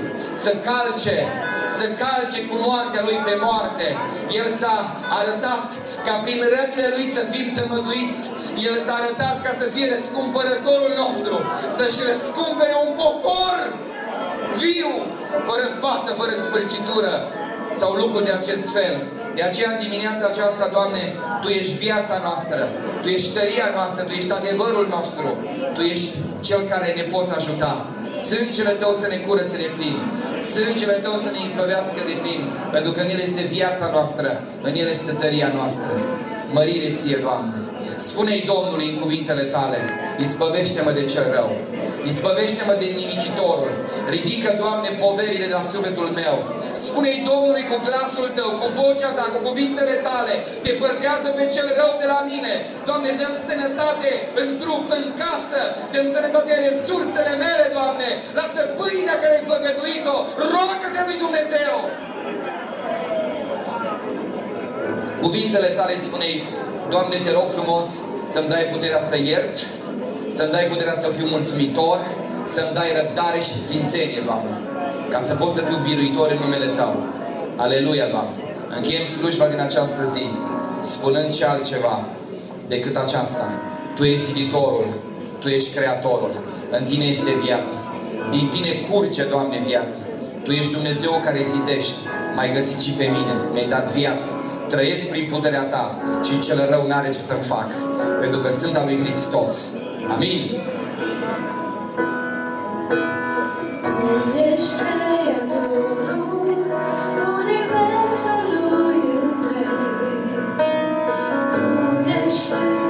să calce cu moartea Lui pe moarte. El s-a arătat ca prin rănile Lui să fim tămăduiți. El s-a arătat ca să fie răscumpărătorul nostru, să-și răscumpere un popor viu, fără pată, fără spărcitură sau lucruri de acest fel. De aceea, în dimineața aceasta, Doamne, Tu ești viața noastră, Tu ești tăria noastră, Tu ești adevărul nostru, Tu ești Cel care ne poți ajuta. Sângele Tău să ne curățe de plin, sângele Tău să ne izbăvească de plin, pentru că în El este viața noastră, în El este tăria noastră. Mărire Ție, Doamne! Spune-i Domnului în cuvintele Tale, izbăvește-mă de cel rău, izbăvește-mă de nimicitorul, ridică, Doamne, poverile de la sufletul meu. Spune-i Domnului cu glasul Tău, cu vocea Ta, cu cuvintele Tale, depărtează pe cel rău de la mine. Doamne, dă-mi sănătate în trup, în casă, dă-mi sănătate în resursele mele, Doamne, lasă pâinea care ai făgăduit-o, roagă-te lui Dumnezeu. Cuvintele Tale spune-i, Doamne, te rog frumos să-mi dai puterea să iert, să-mi dai puterea să fiu mulțumitor, să-mi dai răbdare și sfințenie, Doamne, ca să pot să fiu biruitor în numele Tău. Aleluia, Doamne! Încheiem slujba din această zi, spunând ce altceva decât aceasta. Tu ești ziditorul, Tu ești creatorul, în Tine este viață. Din Tine curge, Doamne, viață. Tu ești Dumnezeu care zidești. M-ai găsit și pe mine, mi-ai dat viață. Trăiesc prin puterea Ta și cel rău n-are ce să-mi fac, pentru că sunt al lui Hristos. Amin. Tu ești creatorul universului întreg. Tu ești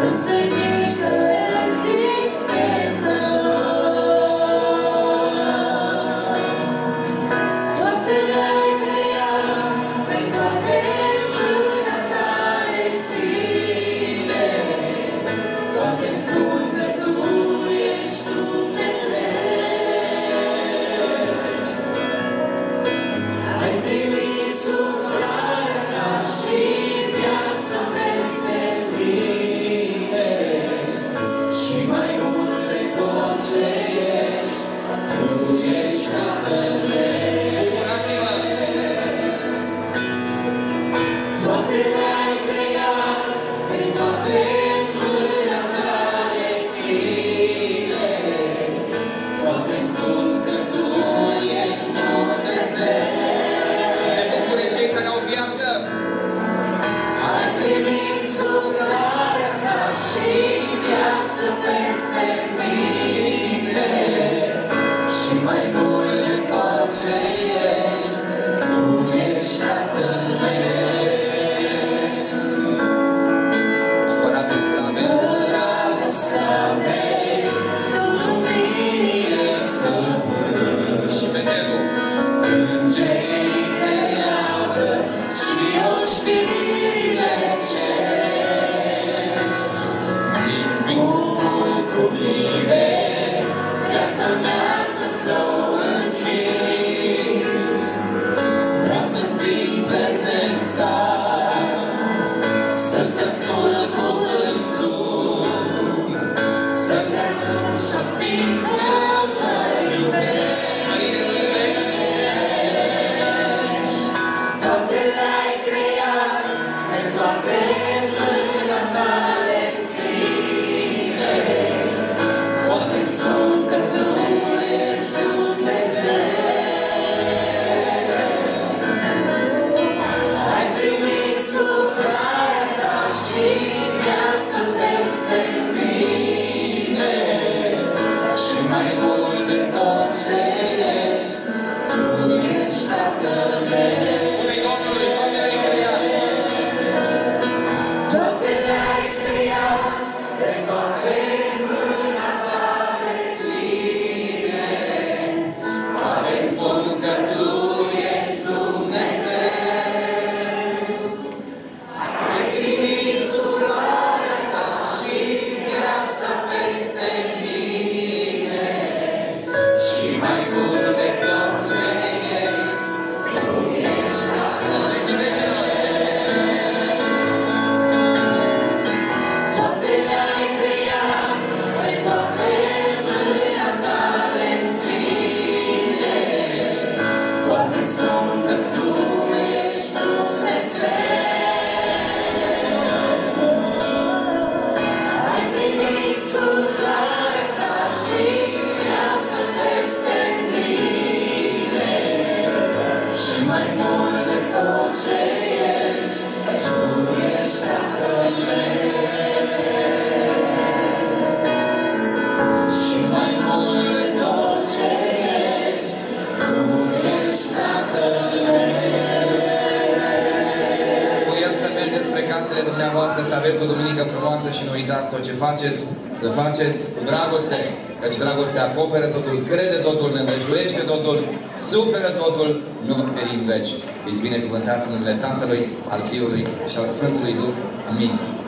Dumneavoastră să aveți o duminică frumoasă și nu uitați tot ce faceți, să faceți cu dragoste, căci dragostea acoperă totul, crede totul, ne nădăjduiește totul, suferă totul, nu va pieri în veci. Fiți binecuvântați în numele Tatălui, al Fiului și al Sfântului Duh. Amin.